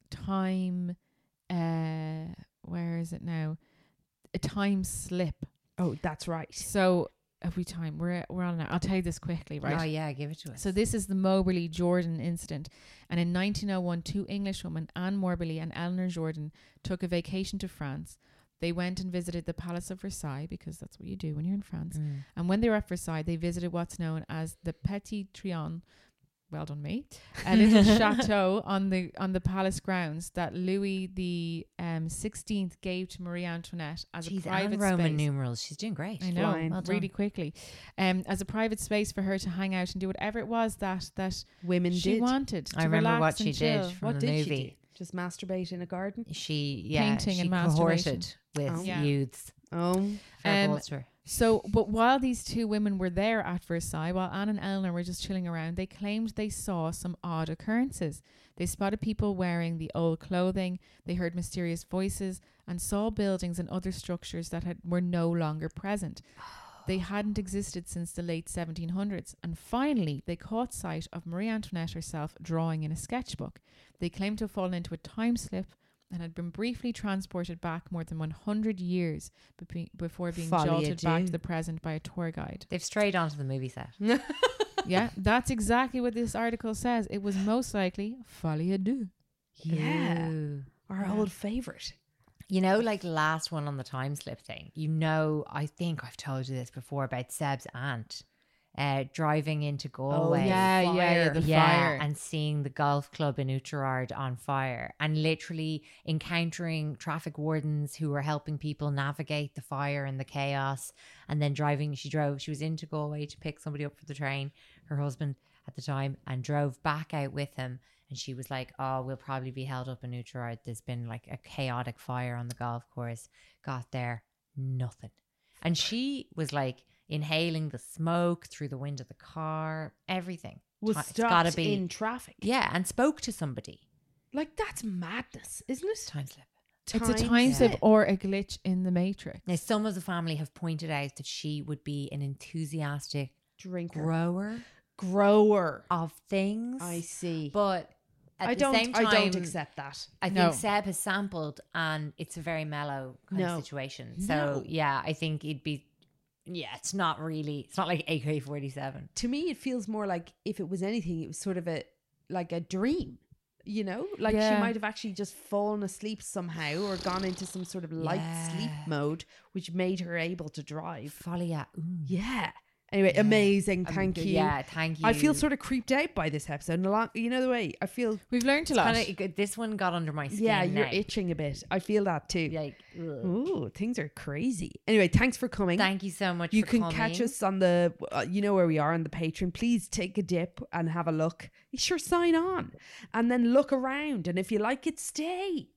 time where is it now? A time slip. Oh, that's right. So every time we're on now, I'll tell you this quickly, right? Oh yeah, give it to us. So this is the Moberly Jordan incident. And in 1901, two Englishwomen, Anne Moberly and Eleanor Jordan, took a vacation to France. They went and visited the Palace of Versailles, because that's what you do when you're in France. And when they were at Versailles, they visited what's known as the Petit Trianon. Well done, me. A little chateau on the palace grounds that Louis the 16th gave to Marie Antoinette as a private Roman space. numerals. She's doing great. I know, Fine. Well done. really quickly. As a private space for her to hang out and do whatever it was that Women she did. wanted. To I remember relax what and she did chill. from What the did movie. she do? Just masturbate in a garden? She Painting she and masturbation. cohorted with Oh. Yeah. youths. Oh. Fair balls to her. So, but while these two women were there at Versailles, while Anne and Eleanor were just chilling around, they claimed they saw some odd occurrences. They spotted people wearing the old clothing, they heard mysterious voices, and saw buildings and other structures that were no longer present. They hadn't existed since the late 1700s. And finally, they caught sight of Marie Antoinette herself drawing in a sketchbook. They claimed to have fallen into a time slip and had been briefly transported back more than 100 years before being Folly jolted back ado. to the present by a tour guide. They've strayed onto the movie set. Yeah, that's exactly what this article says. It was most likely folie à deux. Yeah. Ooh. Our old favourite. You know, like last one on the time slip thing. You know, I think I've told you this before about Seb's aunt driving into Galway. the Yeah, fire. and seeing the golf club in Oughterard on fire and literally encountering traffic wardens who were helping people navigate the fire and the chaos. And then she was into Galway to pick somebody up for the train, her husband at the time, and drove back out with him. And she was like, oh, we'll probably be held up in Oughterard. There's been like a chaotic fire on the golf course. Got there, nothing. And she was like inhaling the smoke through the window of the car, everything. Was It's gotta stopped in traffic. Yeah, and spoke to somebody. Like, that's madness, isn't it? Time slip. It's a time slip slip. or a glitch in the matrix. Now, some of the family have pointed out that she would be an enthusiastic Drinker. grower of things. I see. But at I the same time, I don't accept that. I No. think Seb has sampled and it's a very mellow kind No. of situation. So, No. yeah, I think it'd be, it's not like AK-47. To me, it feels more like if it was anything, it was sort of like a dream. You know, like Yeah. she might have actually just fallen asleep somehow or gone into some sort of light sleep mode, which made her able to drive. Folia. Yeah. Anyway, amazing. Thank you. Yeah, thank you. I feel sort of creeped out by this episode. You know the way I feel. We've learned a lot. This one got under my skin. Yeah, you're now. itching a bit. I feel that too. Like, ugh. Ooh, things are crazy. Anyway, thanks for coming. Thank you so much You for can coming. catch us on the, you know where we are on the Patreon. Please take a dip and have a look. Sure, sign on and then look around. And if you like it, stay.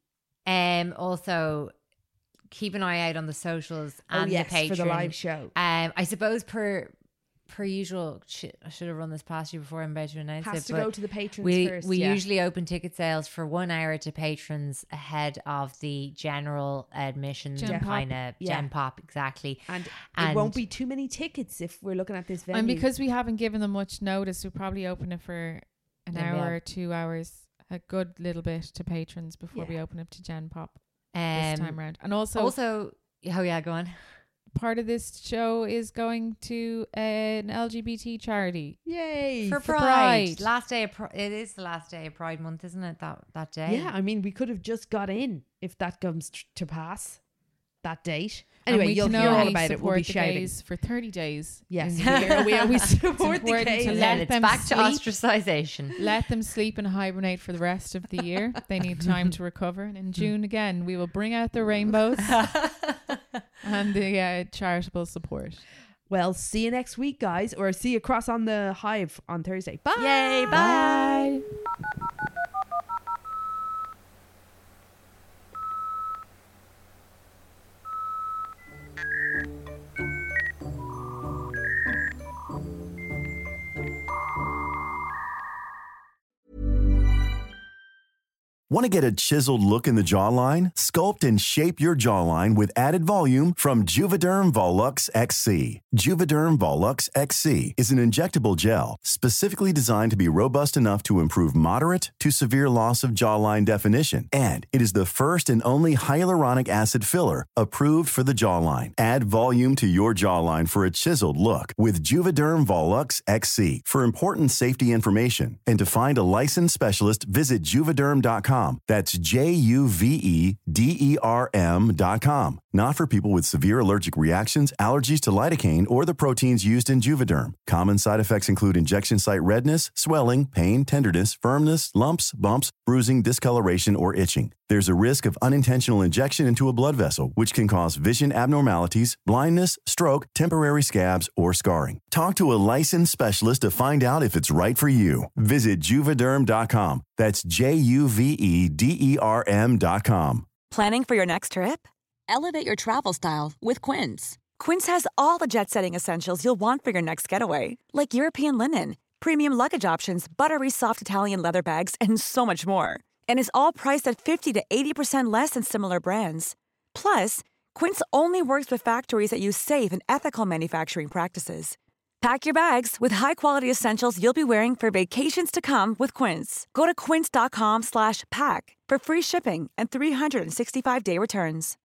Also, keep an eye out on the socials and oh, yes, the Patreon for the live show. I suppose per usual, I should have run this past you before I'm about to announce it. Has to but go to the patrons we first. we yeah. usually open ticket sales for 1 hour to patrons ahead of the general admission Gen kind of yeah. Gen Pop, exactly. And it won't be too many tickets if we're looking at this venue. And because we haven't given them much notice, we'll probably open it for an Yeah. hour or 2 hours, a good little bit to patrons before we Yeah. open up to Gen Pop this time around. And also oh yeah, go on. part of this show is going to an LGBT charity. Yay. For For Pride. Pride. Last day of it is the last day of Pride month, isn't it? That day. Yeah, I mean, we could have just got in if that comes to pass, that date. And Anyway, we you'll can hear all only about it. We'll be support the shouting. gays for 30 days. Yes, in the year. we support the important to gays. And let then it's them back to sleep. ostracization. Let them sleep and hibernate for the rest of the year. They need time to recover. And in June again, we will bring out the rainbows and the charitable support. Well, see you next week, guys, or see you across on the Hive on Thursday. Bye. Yay, bye. Want to get a chiseled look in the jawline? Sculpt and shape your jawline with added volume from Juvederm Volux XC. Juvederm Volux XC is an injectable gel specifically designed to be robust enough to improve moderate to severe loss of jawline definition. And it is the first and only hyaluronic acid filler approved for the jawline. Add volume to your jawline for a chiseled look with Juvederm Volux XC. For important safety information and to find a licensed specialist, visit juvederm.com. That's JUVEDERM.com. Not for people with severe allergic reactions, allergies to lidocaine, or the proteins used in Juvederm. Common side effects include injection site redness, swelling, pain, tenderness, firmness, lumps, bumps, bruising, discoloration, or itching. There's a risk of unintentional injection into a blood vessel, which can cause vision abnormalities, blindness, stroke, temporary scabs, or scarring. Talk to a licensed specialist to find out if it's right for you. Visit Juvederm.com. That's JUVEDERM.com. Planning for your next trip? Elevate your travel style with Quince. Quince has all the jet-setting essentials you'll want for your next getaway, like European linen, premium luggage options, buttery soft Italian leather bags, and so much more. And is all priced at 50 to 80% less than similar brands. Plus, Quince only works with factories that use safe and ethical manufacturing practices. Pack your bags with high-quality essentials you'll be wearing for vacations to come with Quince. Go to quince.com/pack for free shipping and 365-day returns.